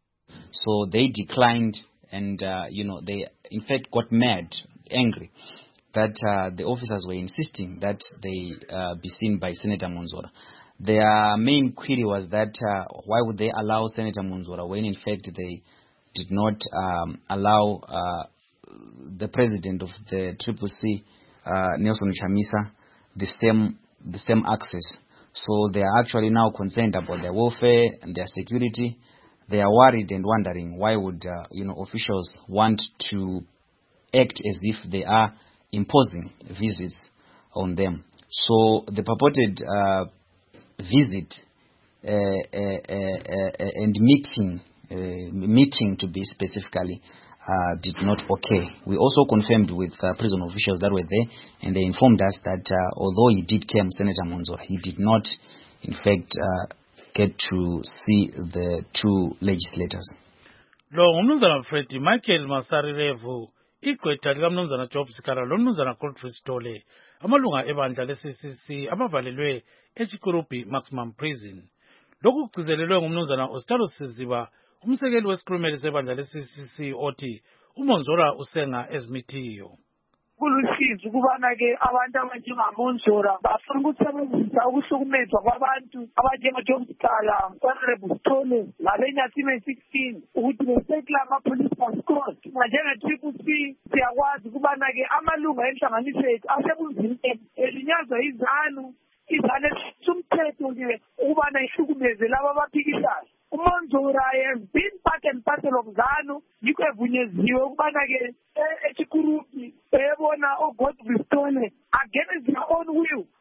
So they declined and uh, you know they in fact got mad, angry that uh, the officers were insisting that they uh, be seen by Senator Monzora. Their main query was that uh, why would they allow Senator Monzora when in fact they did not um, allow uh, the president of the Triple C, uh, Nelson Chamisa, the same the same access. So they are actually now concerned about their welfare and their security. They are worried and wondering why would uh, you know officials want to act as if they are imposing visits on them. So the purported uh, visit uh, uh, uh, uh, and meeting, uh, meeting to be specifically, uh, did not occur. We also confirmed with uh, prison officials that were there, and they informed us that uh, although he did come, Senator Monzora, he did not, in fact, uh, get to see the two legislators. Lo ngumnumzana Freddy Michael Masarirevu igqwetha likamnumzana Jobscala lomnumzana Godfrey Sithole amalunga ebandla le-C C C abavalelwe eChikurupi Maximum Prison. Lokhu kugcizelelwe ngumnumzana Ostalo Siziba umsekeli wesikhulumeli sebandla le-C C C othi uMonzora usenga ezimithiyo. Kulusizi ukubana-ke abantu abanjengamonzora bafuna ukusebenzisa ukuhlukumezwa kwabantu abanjengaJobscala kweRebusthole labeNyatime sixteen ukuthi besekela ama-police force. Njenge-Triple C siyakwazi ukubana-ke amalunga enhlanganiso yethu asebunzini elinyazwa izanu izanu esumthetho-ke ukubana ihlukumeze labo abaphikisayo. uMonzora has been part and parcel of ZANU, yikho evunyeziwe ukubana-ke eChikurupi ebona oGodfrey Sithole against their own will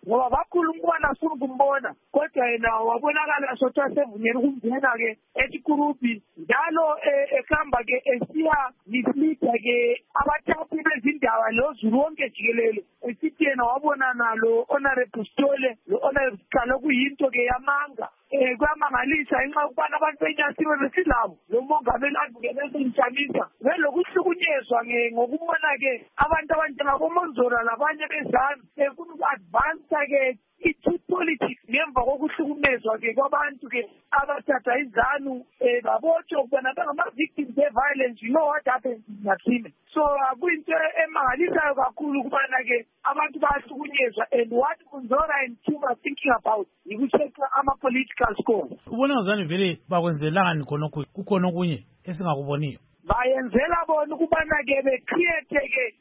ngoba bakhulu umntwana afuna ukumbona kodwa yena wabonakala sothi asevunyelwe ukungena-ke echikurupi njalo ehamba-ke esiya mislida-ke abathathi bezindaba lozulu wonke jikelele esithi yena wabonana lo honorable Stole lo honorable Sikhala okuyinto-ke yamanga um kuyamangalisa ngenxa yokubana abantu benyasiwe besilabo lo mongameli advukele esemtshamisa belokuhlukunyezwa ngokubona-ke abantu abanjengabomonzora labanye bezanu befuna uku-advansa-ke i-truth politics ngemva kokuhlukumezwa-ke kwabantu-ke abathatha izanu um babotshwa ukubana bangama-victims e-violence. You know what happened in Nakhime. So kuyinto emangalisayo kakhulu ukubana-ke abantu bayahlukunyezwa, and what Monzora and Tim are thinking about yikucheck ama-political scores. ubona ngazani vele bakwenzelani khonokho kukhona okunye esingakuboniyo? Bayenzela bona ukubana-ke becreate-ke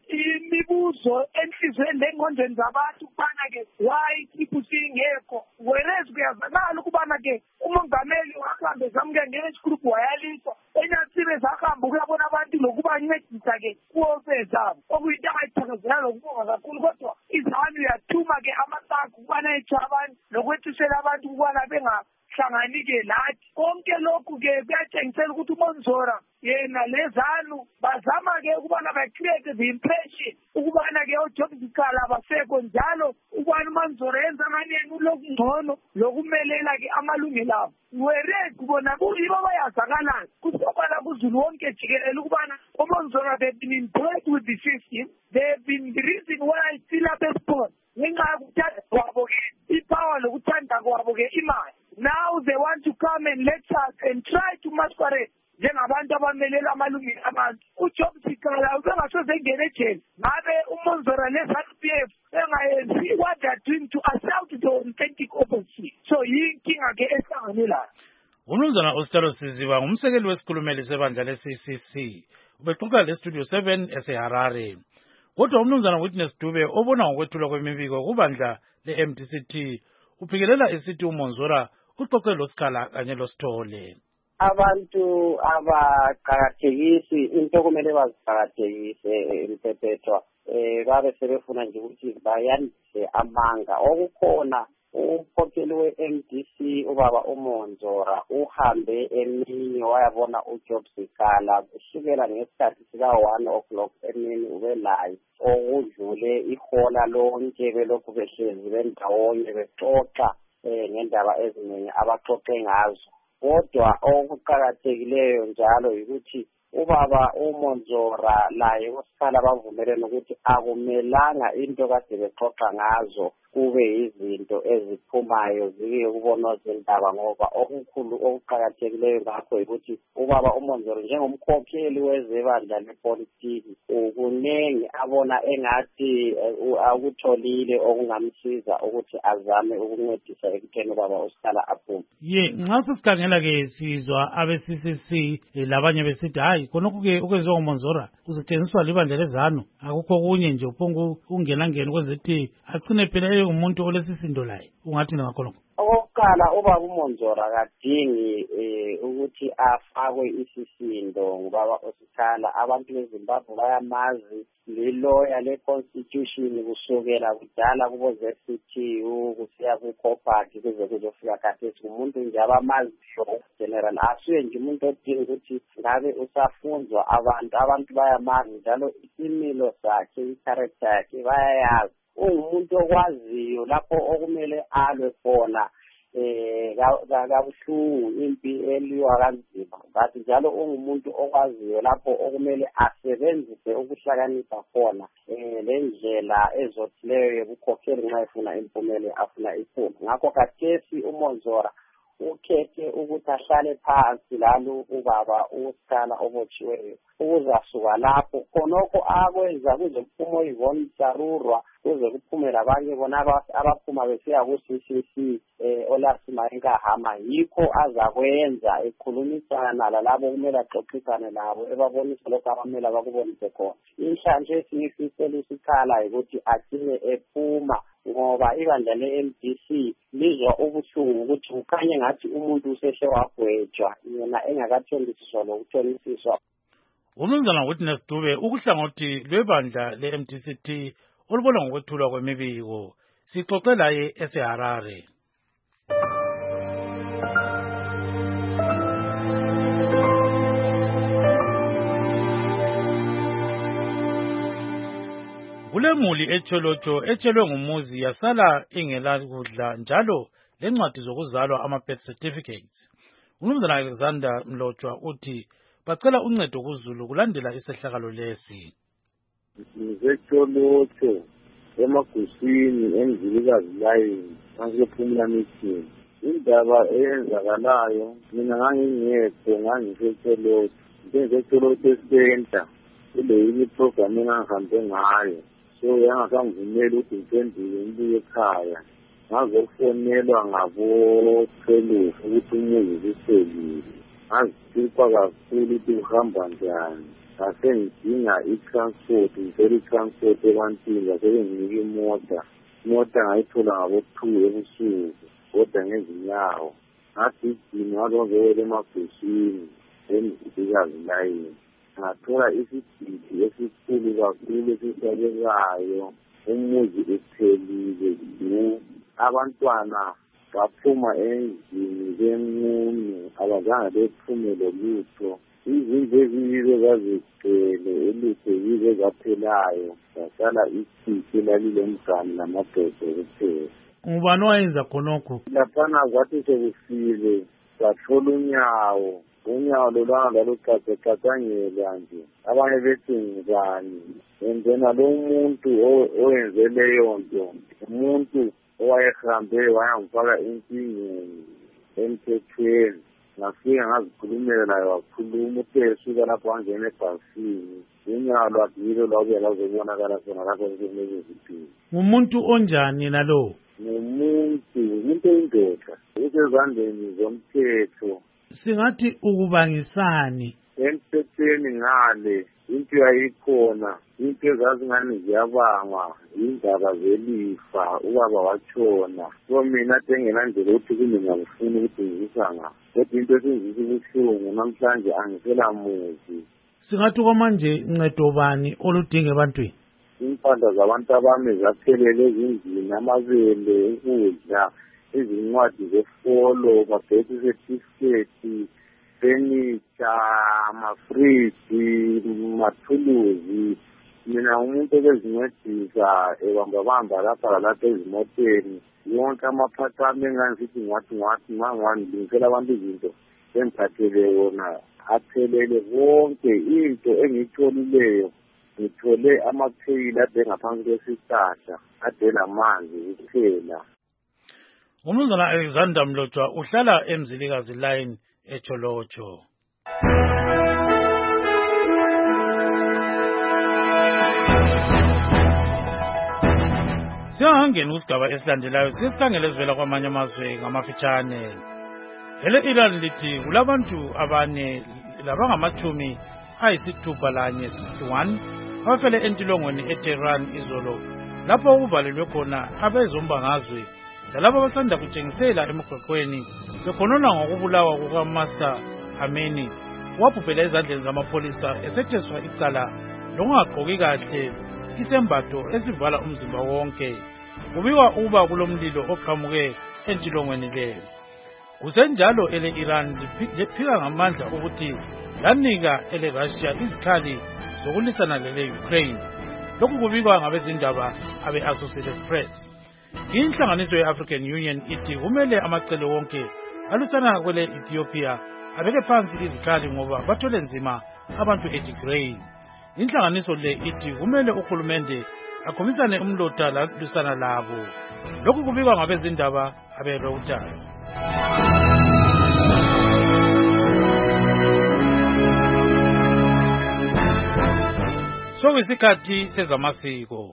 imibuzo enhlizweni lengqondweni zabantu ukubana-ke why people singekho, whereas kuyazakala ukubana-ke umongameli wahambe zamukengena group wayaliswa eNyasibe zahamba ukuyabona abantu lokubancedisa-ke kuwofe zabo okuyinto angayithakazela lokubonga kakhulu, kodwa izanu yathuma-ke amasaka ukubana etha abantu nokwethisela abantu ukubana bengahlanganike lathi. Konke lokhu-ke kuyatshengisela ukuthi uMonzora yena lezanu bazama-ke ukubana ba-create the impression ukubana-ke oJob Sikhala abasekho, njalo ukubana uMonzora yenza ngani yena uloku ngcono lokumelela-ke amalungelo abo, whereas kubona kuyibo bayazakalayo kusokwana kuzulu wonke jikelele ukubana uMonzora they've been impressed with the system, they've been the reason why still up esport ngenxa yokuthanda kwabo-ke ipower lokuthanda kwabo-ke imali. Now they want to come and lecture us and try to masquerade njengabantu abamelela amalungelo abantu. uJob Sikhala ubengasoze engene ejele ngabe uMonzora le-Z P F engayenzi what they are doing to assault the authentic opposition. So yinkinga-ke ehlanganelayo. umnumzana uStelo Siziba ngumsekeli wesikhulumeli sebandla le-C C C ubexoxa le-Studio seven eseHarare. Kodwa umnumzana Witness Dube obona ngokwethulwa kwemibiko kubandla le-M D C T uphikelela esithi uMonzora uxoxe loSikhala kanye loSithole. Abantu abaqakathekisi into kumele baziqakathekise imphephetho eh babe sebefuna nje ukuthi bayandise amanga okukhona. Umkhokheli we-M D C ubaba uMonzora uhambe emini wayabona uJob Sikhala kusukela ngesikhathi sika one o'clock emini ube live okudlule ihola lonke belokhu behlezi bendawonye bexoxa eh ngendaba eziningi abaxoxe ngazo. Kodwa okuqakathekileyo njalo ukuthi ubaba uMonzora laye uSikhala bavumelene ukuthi akumelanga into kade bexoxa ngazo kube izinto eziphumayo ziye kubonwa zindaba, ngoba okukhulu okuqakathekileyo ngakho ukuthi ubaba uMonzora njengomkhokheli wezebandla lepolitiki kunengi abona engathi akutholile okungamsiza ukuthi azame ukuncedisa ekutheni ubaba uSikhala aphume. Ye nxa sesikhangela-ke sizwa abe-C C C labanye besithi hayi khonokho-ke okwenziwa nguMonzora kuzothengiswa libandla lezanu, akukho kunye nje uphonga ungenangeni kwezithi agcine phela umuntu olesisindo laye. Ungathi ngakhonokho? Okokuqala ubaba uMonzora kadingi eh ukuthi afakwe isisindo ngubaba uSikhala. Abantu beZimbabwe bayamazi liloya le-constitution kusukela kudala kubo Z C T U kusiya ku-Copart kuze kuzofika khathesi umuntu nje abamazi general asuye nje umuntu odinga ukuthi ngabe usafunzwa abantu abantu bayamazi njalo isimilo sakhe i-character yakhe bayayazi. Ungumuntu okwaziyo lapho okumele alwe khona eh kabuhlungu impi eliwa kanzima, but njalo ungumuntu okwaziyo lapho okumele asebenzise ukuhlakanipha khona eh lendlela ezothileyo yokukhokhela nxa efuna impumela afuna iphume. Ngakho kathesi uMonzora ukhethe ukuthi ahlale phansi lalo ubaba uSikhala obotshiweyo ukuzasuka lapho khonokho akwenza kuze kuphume uYvonne Sarurwa kuze kuphume labanye bona abaphuma besiya ku-C C C eh olasima enkahama yikho azakwenza ekhulumisana lalabo kumele axoxisane labo ebabonisa lokho abamele bakubonise khona. Inhlanje esiyifisela uSikhala ukuthi agcine ephuma ngoba ibandla le-M D C lizwa ubuhlungu ukuthi ukhanye ngathi umuntu usehle wagwetshwa yena engakatholisiswa lokutholisiswa. Umnumzana Witness Dube ukuhlangothi lwebandla le-M D C T olubona ngokwethulwa kwemibiko Sixoxe laye eseHarare. Kule muli eTsholotsho etshelwe ngumuzi yasala ingela kudla njalo lencwadi zokuzalwa ama birth certificates. Umnumzana Alexander Mlotshwa uthi bacela uncedo kuZulu kulandela isehlakalo lesi. ngiseTsholotsho emaguswini emzilikazi layini ngasephumula meeting. Indaba eyenzakalayo mina ngangingekho ngangiseTsholotsho ngiseTsholotsho center kule program engihambe ngayo. So yangasangivumeli ukuthi ngiphendule ngibuye ekhaya. Ngazofonelwa ngabo-twelve ukuthi umuzi uselile. Ngazithipha kakhulu ukuthi uhamba njani. Ngase ngidinga i-transport, ngicela i-transport ebantwini ngase nginike imota. Imota ngayithola ngabo-two ebusuku kodwa ngezinyawo. Ngagijima ngazongena emaguswini emzilikazi layini. Ngathola isigidi esikhulu kakhulu esisabekayo, umuzi uphelile du. Abantwana baphuma endlini benqunu abazange bephume lolutho. Izindlu eziyizo zazigcwele elutho yizo ezaphelayo zasala isigidi elalile emgani namabheso kuphela. Ngubani owayenza khonokho? Laphana kwathi sekufile sathola unyawo. Unyawo lolwana lwalucacacangela nje. Abanye bethi ngubani. Endena lo muntu owenze leyo nto umuntu owayehambe wayangifaka enkingeni emthethweni. Ngafika ngazikhulumela naye wakhuluma uthe esuka lapho wangena ebhasini. Unyawo lwakhe yilo lwabuya lwazobonakala khona lapho sekumele ziphile. Ngumuntu onjani nalo? Ngumuntu, umuntu oyindoda usezandleni zomthetho. Singathi ukubangisani emthethweni ngale into yayikhona, into ezazingani ziyabangwa indaba zelifa ubaba watshona. So mina tengenandlela ukuthi kimi ngiyafuna ukuthi ngizisa nga kodwa into esingizisa ubuhlungu namhlanje angisela muzi. Singathi kwamanje ncedo bani oludinga ebantwini? Impahla zabantu abami zaphelele ezindlini, amabele, ukudla, izincwadi zefolo, babhethi certificate, furniture, amafriji, mathuluzi. Mina umuntu obezincedisa ebambabamba lapha lalapha ezimoteni yonke amaphathi ami engangithi ngwathi ngwathi ngangilungisela abantu izinto engiphathele wona aphelele wonke. Into engiyitholileyo ngithole amapheyili ade ngaphansi kwesihlahla ade lamanzi kuphela. Umnumzana Alexander Mlotshwa uhlala emzilikazi line eTsholotsho. Siyangena kusigaba esilandelayo sesikhangele ezivela kwamanye amazwe ngamafitshane. Hele Iran lithi kulabantu abane labangamachumi ayisithupha lanye sixty-one abafele entilongweni eTehran izolo lapho ukuvalelwe khona abezombangazwe lalabo abasanda kutshengisela emgwaqweni bekhonona ngokubulawa kukaMaster Khamenei wabhubhela ezandleni zamapholisa esetheswa icala lokungagqoki kahle isembatho esivala umzimba wonke. Kubikwa uba kulomlilo oqhamuke entilongweni leyo. Kusenjalo ele Iran liphika ngamandla ukuthi lanika ele Russia izikhali zokulisana lele Ukraine. Lokhu kubikwa ngabezindaba abe Associated Press. Inhlanganiso ye-African Union ithi kumele amacele wonke alusana kwele Ethiopia abeke phansi izikhali ngoba bathole nzima abantu eTigray. Inhlanganiso le ithi kumele uhulumende akhomisane umlota lusana labo. Lokhu kubikwa ngabezindaba abe Reuters. So isikhathi sezamasiko.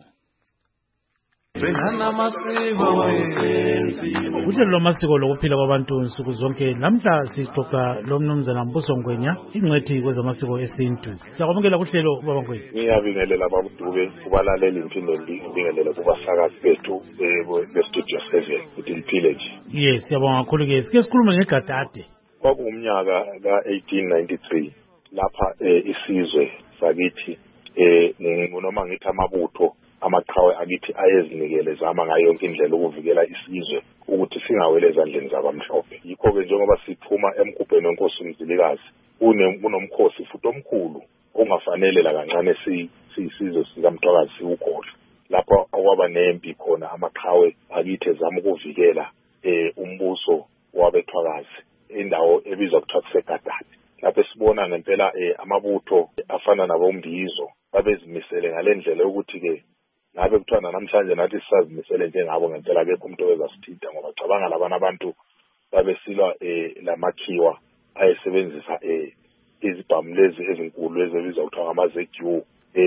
Uhlelo lwamasiko lokuphila kwabantu nsuku zonke namhla sixoxa lomnumzana Mbuso Ngwenya ingcwethi kwezamasiko esintu. Siyakwamukela kuhlelo baba Ngwenya. Ngiyabingelela babudube kubalaleli impilo ngibingelela kubasakazi bethu be-Studio seven uDiliphile nje. Yes, siyabonga kakhulu ke. Sike sikhulume ngegadade. Kwakuumnyaka ka eighteen ninety-three lapha isizwe sakithi eh noma ngithi amabutho amaqhawe akithi ayezinikele zama ngayo yonke indlela ukuvikela isizwe ukuthi singawele ezandleni zabamhlophe. Yikho-ke njengoba siphuma emgubheni wenkosi uMzilikazi kunomkhosi futhi omkhulu ongafanele la kancane sisizwe sikamtwakazi siwukhohlwe. Lapho okwaba nempi khona amaqhawe akithi ezama ukuvikela eh umbuso wabethwakazi indawo ebizwa kuthiwa kuseGadani. Lapho sibona ngempela eh amabutho afana nabombizo babezimisele ngalendlela ukuthi ke ngabe kuthiwa namhlanje nathi sisazimisele njengabo ngempela akekho umuntu owezasithinta ngoba cabanga labana abantu babesilwa eh lamakhiwa ayesebenzisa eh izibhamu lezi ezinkulu ezibizwa kuthiwa ngamaZeju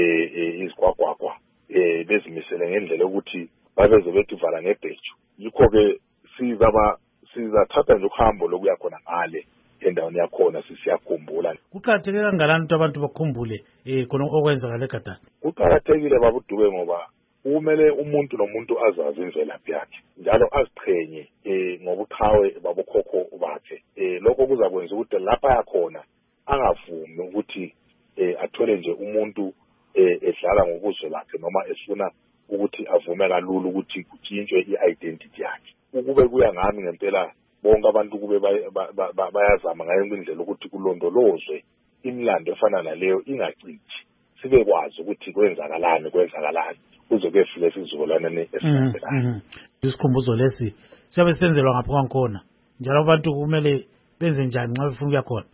eh izigwagwagwa eh bezimisele ngendlela ukuthi babeze bethivala ngebheju. Yikho-ke sizaba sizathatha nje uhambo lokuya khona ngale endaweni yakhona sisiyakhumbula. Kuqakatheke kangakanani ukuthi abantu bakhumbule eh khona okwenzakala eGadani? Kuqakathekile babuDube ngoba kumele umuntu nomuntu azazi imvelaphi yakhe njalo aziqhenye eh ngobuqhawe babokhokho bakhe. Eh lokho kuzakwenza ukuthi lapha yakhona angavumi ukuthi eh athole nje umuntu eh edlala ngokuzwe lakhe noma efuna ukuthi avume kalula ukuthi kutshintshwe i-identity yakhe. Ukube kuya ngami ngempela bonke abantu kube bayazama ngayo indlela ukuthi kulondolozwe imilando efana naleyo ingacithi sibe kwazi ukuthi kwenzakalani kwenzakalani kuze kuyefika isizukulwane esilandelayo. Isikhumbuzo lesi siyabe senzelwa ngapha kwakhona njalo abantu kumele benze njani nxa befuna ukuya khona?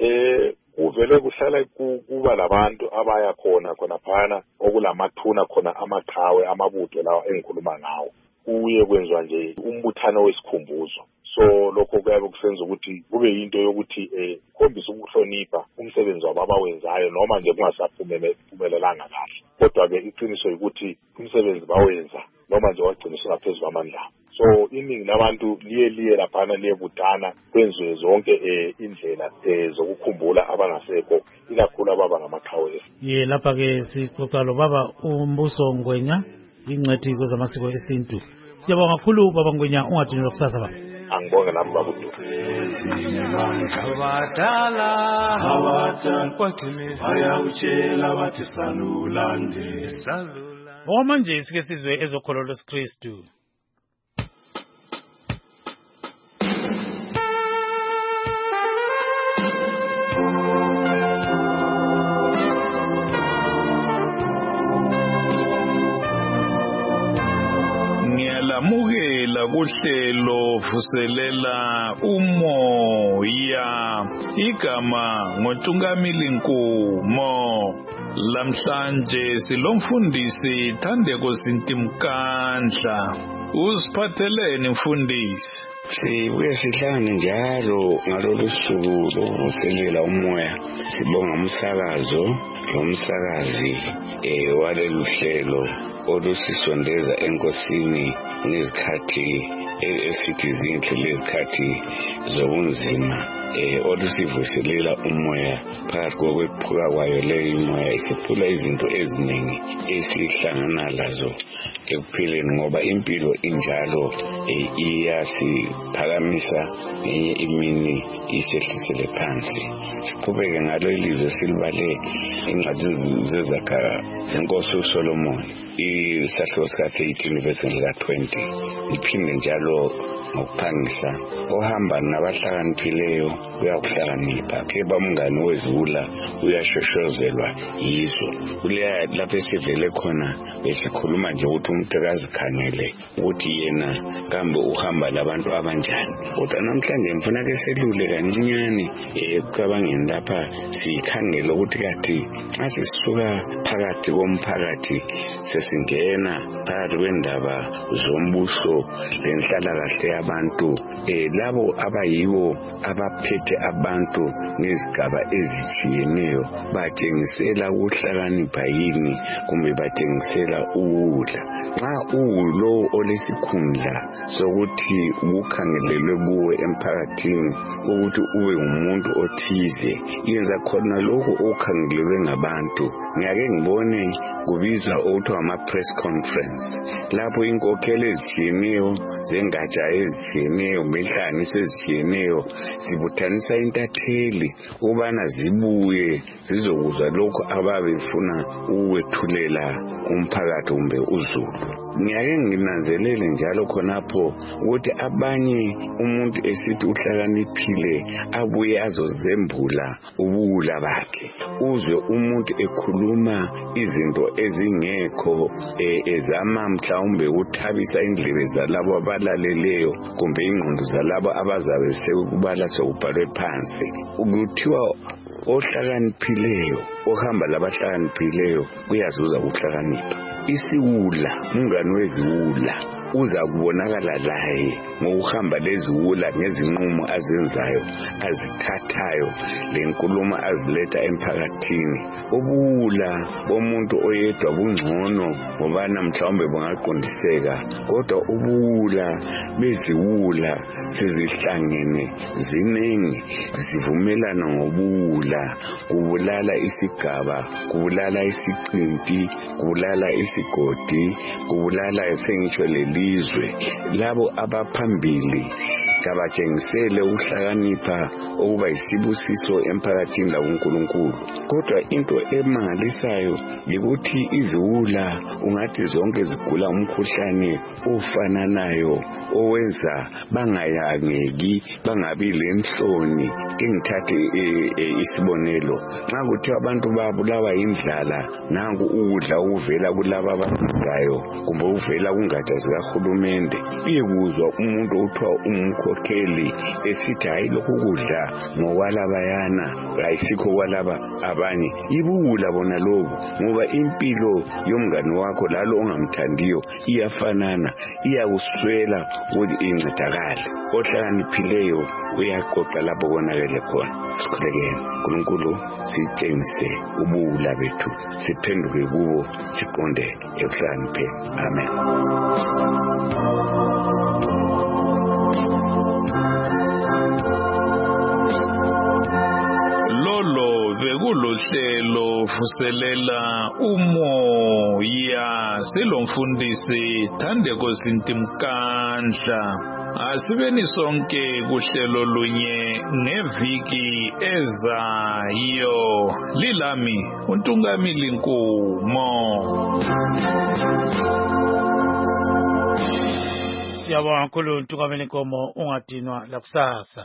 Eh kuvele kuhlala kuba labantu abaya khona khona phana okulamathuna khona amaqhawe amabutho lawa engikhuluma ngawo. Kuye kwenziwa nje umbuthano wesikhumbuzo. So lokho kuyabe kusenza ukuthi kube yinto yokuthi eh khombisa ukuhlonipha umsebenzi wababa wenzayo noma nje kungasaphumelelanga kahle. Kodwa ke iqiniso ukuthi umsebenzi bawenza noma nje wagciniswa ngaphezulu kwamandla. So iningi labantu liye liye laphana liyebutana kwenziwe zonke eh indlela eh zokukhumbula abangasekho ikakhulu ababa ngamaqhawe. Ye lapha ke sixoxa lo baba uMbuso Ngwenya ingcwethi kwezamasiko esintu. Siyabonga kakhulu baba Ngwenya ungadinwa kusasa baba. Angibonge nami babuDube. Abadala abathanda kwathimisa bayawutshela bathi salulande salula. Okwamanje sike sizwe ezokholo lwesikristu. Ngiyalamukela kuhlelo vuselela umoya igama ngoTungamili Nkumo. Lamhlanje silomfundisi Thandeko Sintimkandla. Usiphatheleni mfundisi? Sibuye sihlangane njalo ngalolu suku lokuvuselela umoya sibonga umsakazo lomsakazi eh walelu hlelo olusisondeza enkosini ngezikhathi esithi zinhle lezikhathi zobunzima eh olusivuselela umoya phakathi kokwephuka kwayo leyo moya isiphula izinto eziningi esihlangana lazo ekuphileni ngoba impilo injalo iyasiphakamisa ngenye imini isehlisele phansi. Siqhubeke ngalo ilizwe silibale incwadi zezakha zenkosi uSolomon isahluko sika-eighteen verse lika-twenty. Iphinde njalo ngokuphangisa ohamba nabahlakaniphileyo uyakuhlakanipha phela umngane wezula uyashoshozelwa yizo. Kuleya lapho esivele khona besikhuluma nje ukuthi umuntu akazikhangele ukuthi yena kambe uhamba labantu abanjani. Kodwa namhlanje mfuna ke selule kancinyane ekucabangeni lapha sikhangele ukuthi kathi nxa sisuka phakathi komphakathi sesingena phakathi kwendaba zombuso lenhlalakahle yabantu eh labo abayiwo abaphethe abantu ngezigaba ezitshiyeneyo batshengisela ukuhlakanipha yini kumbe batshengisela ukudla. Nxa ulo olesikhundla sokuthi ukhangelelwe kuwe emphakathini ukuthi ube umuntu othize yenza khona lokho okhangelelwe ngabantu. Ngiyake ngibone kubizwa ukuthi ama press conference lapho inkokhelo ezitshiyeneyo ingatsha ezitshiyeneyo menhlanganiso ezitshiyeneyo sibuthanisa intatheli ukubana zibuye zizokuzwa lokho ababefuna ukwethulela umphakathi kumbe uzulu. Ngiyake nginanzelele njalo khonapho ukuthi abanye umuntu esithi uhlakaniphile abuye azozembula ubuwula bakhe, uzwe umuntu ekhuluma izinto ezingekho ezama mhlawumbe uthabisa indlebe zalabo abalaleleyo kumbe ingqondo zalabo abazabe sekubala sokubhalwe phansi. Ukuthiwa ohlakaniphileyo ohamba labahlakaniphileyo uyazuza ukuhlakanipha. Isiwula umngane weziwula uza kubonakala laye ngokuhamba leziwula ngezinqumo azenzayo azithathayo lenkulumo aziletha emphakathini. Ubuwula bomuntu oyedwa bungcono ngobana mhlawumbe bungaqondiseka, kodwa ubuwula beziwula sezihlangene ziningi zivumelana ngobuwula, kubulala isigaba, kubulala isiqinti, kubulala isigodi, kubulala sengitsho leli izwe. Labo abaphambili kabatshengisele ukuhlakanipha okuba isibusiso emphakathini lakuNkulunkulu. Kodwa into emangalisayo yikuthi iziwula ungathi zonke zigula umkhuhlane ofananayo owenza bangayangeki, bangabi lenhloni. Ngithathe isibonelo, nxa kuthi abantu babulawa indlala, nangu ukudla ukuvela kulaba abadlayo kumbe uvela kungatsha zikahulumende, uyekuzwa umuntu othiwa umkhokheli esithi hayi lokhu kudla ngokwalabayana ayisikho kwalaba abanye. Ibuwula bona lobu, ngoba impilo yomngane wakho lalo ongamthandiyo iyafanana, iyakuswela ukuthi incedakale. Ohlakaniphileyo uyaqoqa lapho konakele khona. Sikhulekeni uNkulunkulu, sitshengise ubuwula bethu, siphenduke kubo, siqonde ekuhlakanipheni. Amen. Lolo bekulohlelo vuselela umoya silomfundisi Thandeko Sintimkandla. Asibeni sonke kuhlelo lunye ngeviki ezayo. Lilami uNtungamili Nkumo. Siyabonga kakhulu uNtungamili Nkumo, ungadinwa lakusasa.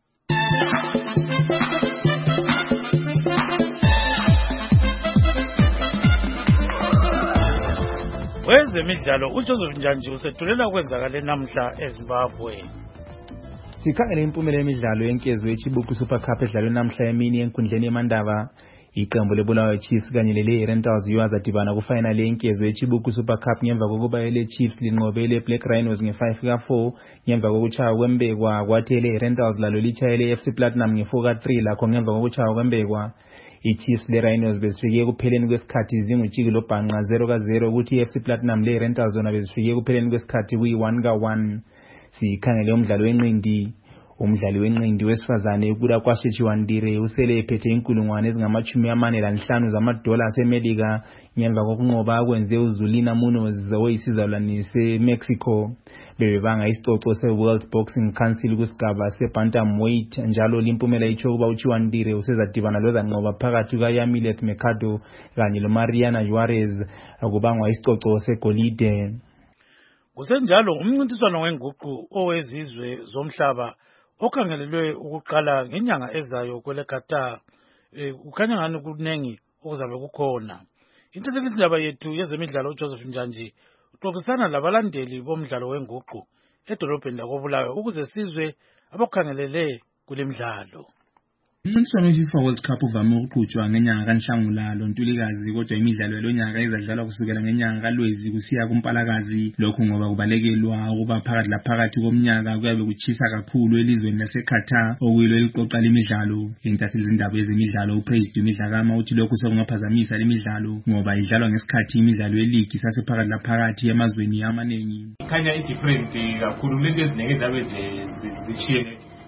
Wezemidlalo uJoseph Njanji usethulela kwenzakale namhla eZimbabwe. Sikhangele impumela yemidlalo yenkezo yeChibuku Super Cup edlalwe namhla emini enkundleni yemandaba. Iqembu leBulawayo Chiefs kanye lele Rentals yazadibana ku final yenkezo yeChibuku Super Cup ngemva kokuba ele Chiefs linqobele Black Rhinos nge five ka four ngemva kokuchaya kwembekwa, kwathi ele Rentals lalo lichayele F C Platinum nge four ka three lakho ngemva kokuchaya kwembekwa. I-Chiefs le Rhinos bezifike kupheleni kwesikhathi zingutshiki lobhanqa zero ka zero, ukuthi i-F C Platinum le Rentals zona bezifike kupheleni kwesikhathi kuyi one ka one. Sikhangele umdlalo wenqindi. Umdlali wenqindi wesifazane ukula kwashishi Wandire usele ephethe inkulungwane ezingamachumi amane lanhlanu zamadola aseMelika ngemva kokunqoba akwenze uZulina Munoz oyisizalwane seMexico. Bebanga isicoco seWorld Boxing Council kusigaba sebantamweight, njalo limpumela itsho kuba uChiwandire usezadibana lozanqoba phakathi kaYamilet Mercado kanye loMariana Juarez akubangwa isicoco segolide. Kusenjalo umncintiswano wenguqu owezizwe zomhlaba okhangelelwe ukuqala ngenyanga ezayo kwele Qatar eh ukhanya ngani kunengi okuzabe kukhona. Intethelindaba yethu yezemidlalo uJoseph Njanji uxoxisana labalandeli bomdlalo wenguqu edolobheni lakoBulawayo ukuze sizwe abakhangelele kule midlalo. Umncintiswano weFIFA World Cup uvame ukuqhutshwa ngenyanga kaNhlangulalo Ntulikazi, kodwa imidlalo yalonyaka izadlalwa kusukela ngenyanga kaLwezi kusiya kuMpalakazi. Lokhu ngoba kubalekelwa ukuba phakathi laphakathi komnyaka kuyabe kuchisa kakhulu elizweni laseQatar okuyilo eliqoqa lemidlalo. Intatheli izindaba ezemidlalo uPraise Dumidlakama uthi lokhu sokungaphazamisa lemidlalo ngoba idlalwa ngesikhathi imidlalo yeligi sasephakathi laphakathi emazweni amanengi. Khanya i-different kakhulu lento ezinenge zabe zishiyene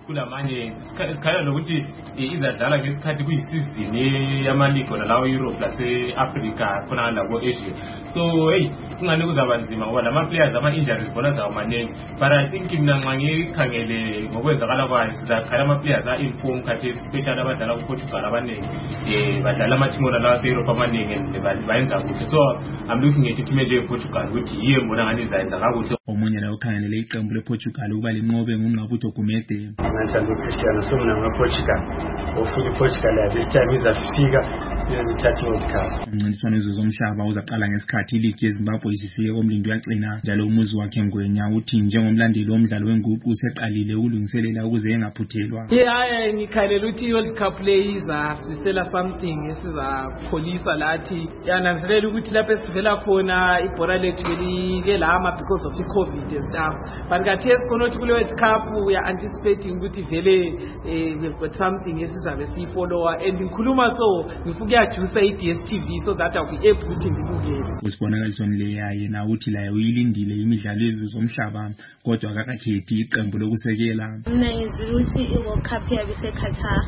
kulamanye sikhala nokuthi izadlala ngesikhathi kuyisizini yamaligo nalawo Europe lase-Africa khona labo Asia. So hey kungani kuzaba nzima ngoba lama players ama injuries bona zawo maningi, but I think mina nxa ngikhangele ngokwenzakala kwayo sizakhala ama players a inform khathi especially abadlala ku Portugal abaningi eh badlala ama team lawa ase-Europe amaningi bayenza kuhle. So I'm looking at team nje ePortugal ukuthi yiye mbona ngani izayenza kakuhle. Omunye lawo ukhangelele iqembu lePortugal ukuba linqobe nguNqabutho Gumede. Ngithanda uCristiano somna ngaPortugal. Ofuna iPortugal this time izafika yezithatha iWorld Cup. Umncintiswano wezomhlaba uzaqala ngesikhathi iligi yeZimbabwe isifike komlindo yaqina njalo umuzi wakhe Ngwenya uthi njengomlandeli womdlalo wenguqu useqalile ukulungiselela ukuze engaphuthelwa. Yeah, ngikhalela ukuthi iWorld Cup leyiza sisela something esizakholisa lathi yananzelela ukuthi lapho esivela khona ibhola lethu belike lama because of iCovid and stuff, but ngathi esikhona ukuthi kule World Cup we are anticipating ukuthi vele we've got something esizabe sifollower and ngikhuluma so ngifuka yajusa iD S T V so that I'll be able ukuthi ngibukele. Usibonakalisweni leyaye na uthi la uyilindile imidlalo yezomhlaba kodwa akakhethi iqembu lokusekela. Mina ngizwe ukuthi iWorld Cup yabe seKatar.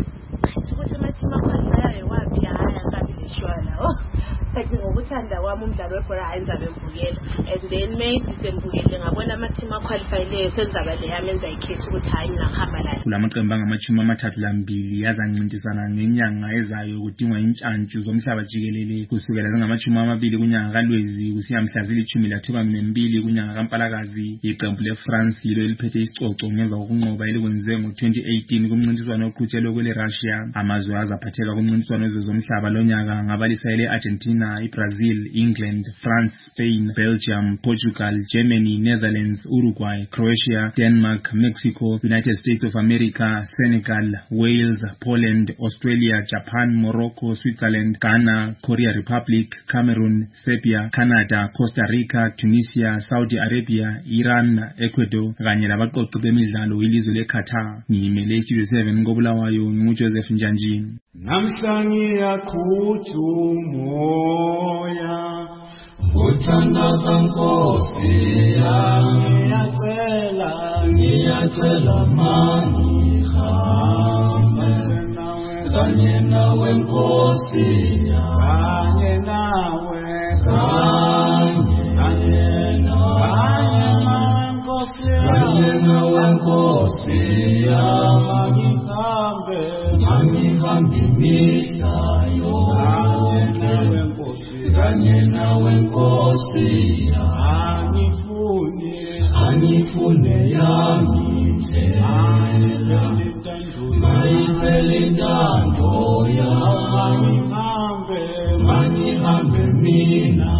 Ukuthi amathima akhona wapi haya ngabe lishwala. But ngokuthanda kwami umdlalo webhola ayenzabe ngibukela and then maybe sembukele ngabona amathima aqualified senzaba le yamenza ikhethi ukuthi hayi mina ngihamba la. Kulamaqembu angamachumi amathathu lambili yazancintisana ngenyanga ezayo kudingwa intshantshu zomhlaba jikelele kusukela zangamachumi amabili kunyanga kaLwezi kusiya mhla zilithumi lathoba nembili kunyanga kaMpalakazi. Iqembu leFrance yilo eliphethe isicoco ngemva kokunqoba elikwenziwe ngo twenty eighteen kumncintiswano oqhutshelwe kwele Russia. Amazwe azaphatheka kumncintiswano wezomhlaba lonyaka ngabalisa ele Argentina, Brazil, England, France, Spain, Belgium, Portugal, Germany, Netherlands, Uruguay, Croatia, Denmark, Mexico, United States of America, Senegal, Wales, Poland, Australia, Japan, Morocco, Switzerland, Ghana, Korea Republic, Cameroon, Serbia, Canada, Costa Rica, Tunisia, Saudi Arabia, Iran, Ecuador kanye labaqoqi bemidlalo ilizwe leQatar. Ngiyimele iStudio seven ngobulawayo nguJoseph Njanjini. Namhlanje yakhuthu moya uthandaza Nkosi yami ngiyacela ngiyacela mani hambe kanye nawe Nkosi kanye nawe kanye nawe Nkosi kanye nawe Nkosi yami hambe ngihambe mihlayo kanye nawe Nkosi angifune angifune yami ndlela mayivele intando yami mangihambe mina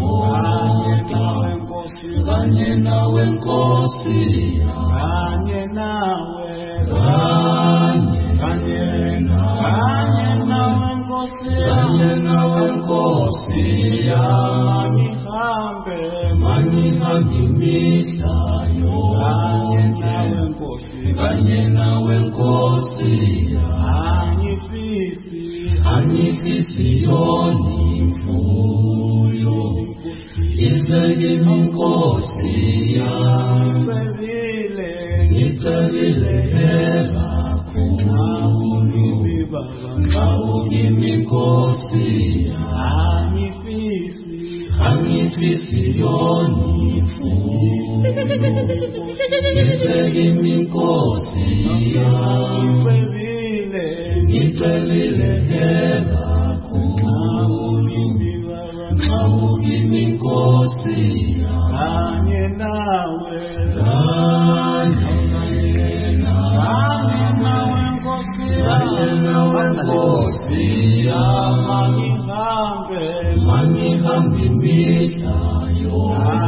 kanye nawe Nkosi kanye nawe kanye nawe Kanye nawe Nkosi yami hambe mangihambe mihlayo kanye nawe Nkosi angifisi angifisi yoni mfuyo izekimi Nkosi yami ngicebile hela khulu Ngawugimi Nkosi angifisi angifisi yoni mfuyo ngicebile Nkosi ngicebile ngicebile hela khulu ngawugimi Nkosi kanye nawe kanye nawe Kanye nawe Nkosi yami hambe mangihambe mihlayo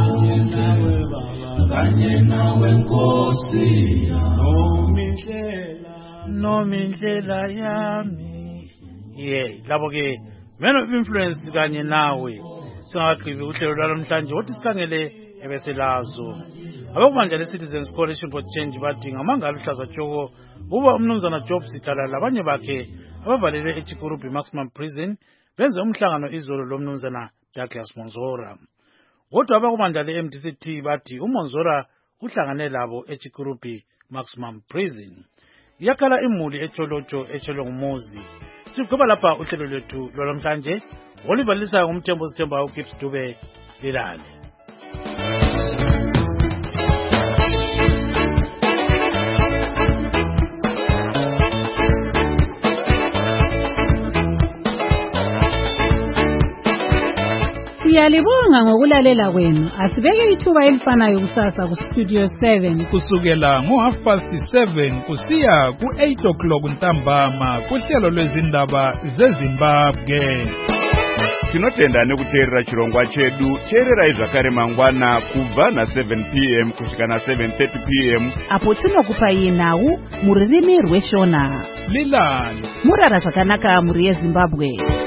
kanye nawe Nkosi nomindlela nomindlela yami. Yeah, labo ke men of influence kanye nawe singaqhibi uhlelo lwamhlanje othi sikhangele ebeselazo abakubanja le-Citizens Coalition for Change bathi ngamangali uhlaza tshoko uba umnumzana Job Sikhala labanye bakhe abavalelwe eChikurubi Maximum Prison benze umhlangano izolo lomnumzana Douglas Monzora. Kodwa abakubanja le-M D C T bathi uMonzora uhlangane labo eChikurubi maximum prison. Yakhala imuli echolocho echelwe ngumuzi. Sigqiba lapha uhlelo lwethu lolomhlanje. Olibalisa ngumthembo sithemba uKips Dube lilale. Siyalibonga ngokulalela kwenu. Asibeke ithuba elifanayo kusasa ku Studio seven kusukela ngo half past seven kusiya ku eight o'clock ntambama kuhlelo lwezindaba zeZimbabwe. Tinotenda nekuteerera chirongwa chedu. Teererai zvakare mangwana kubva na seven p m kusvika na seven thirty p m apo tinokupai nhau mururimi rweshona. Lilani murara zvakanaka muri yeZimbabwe.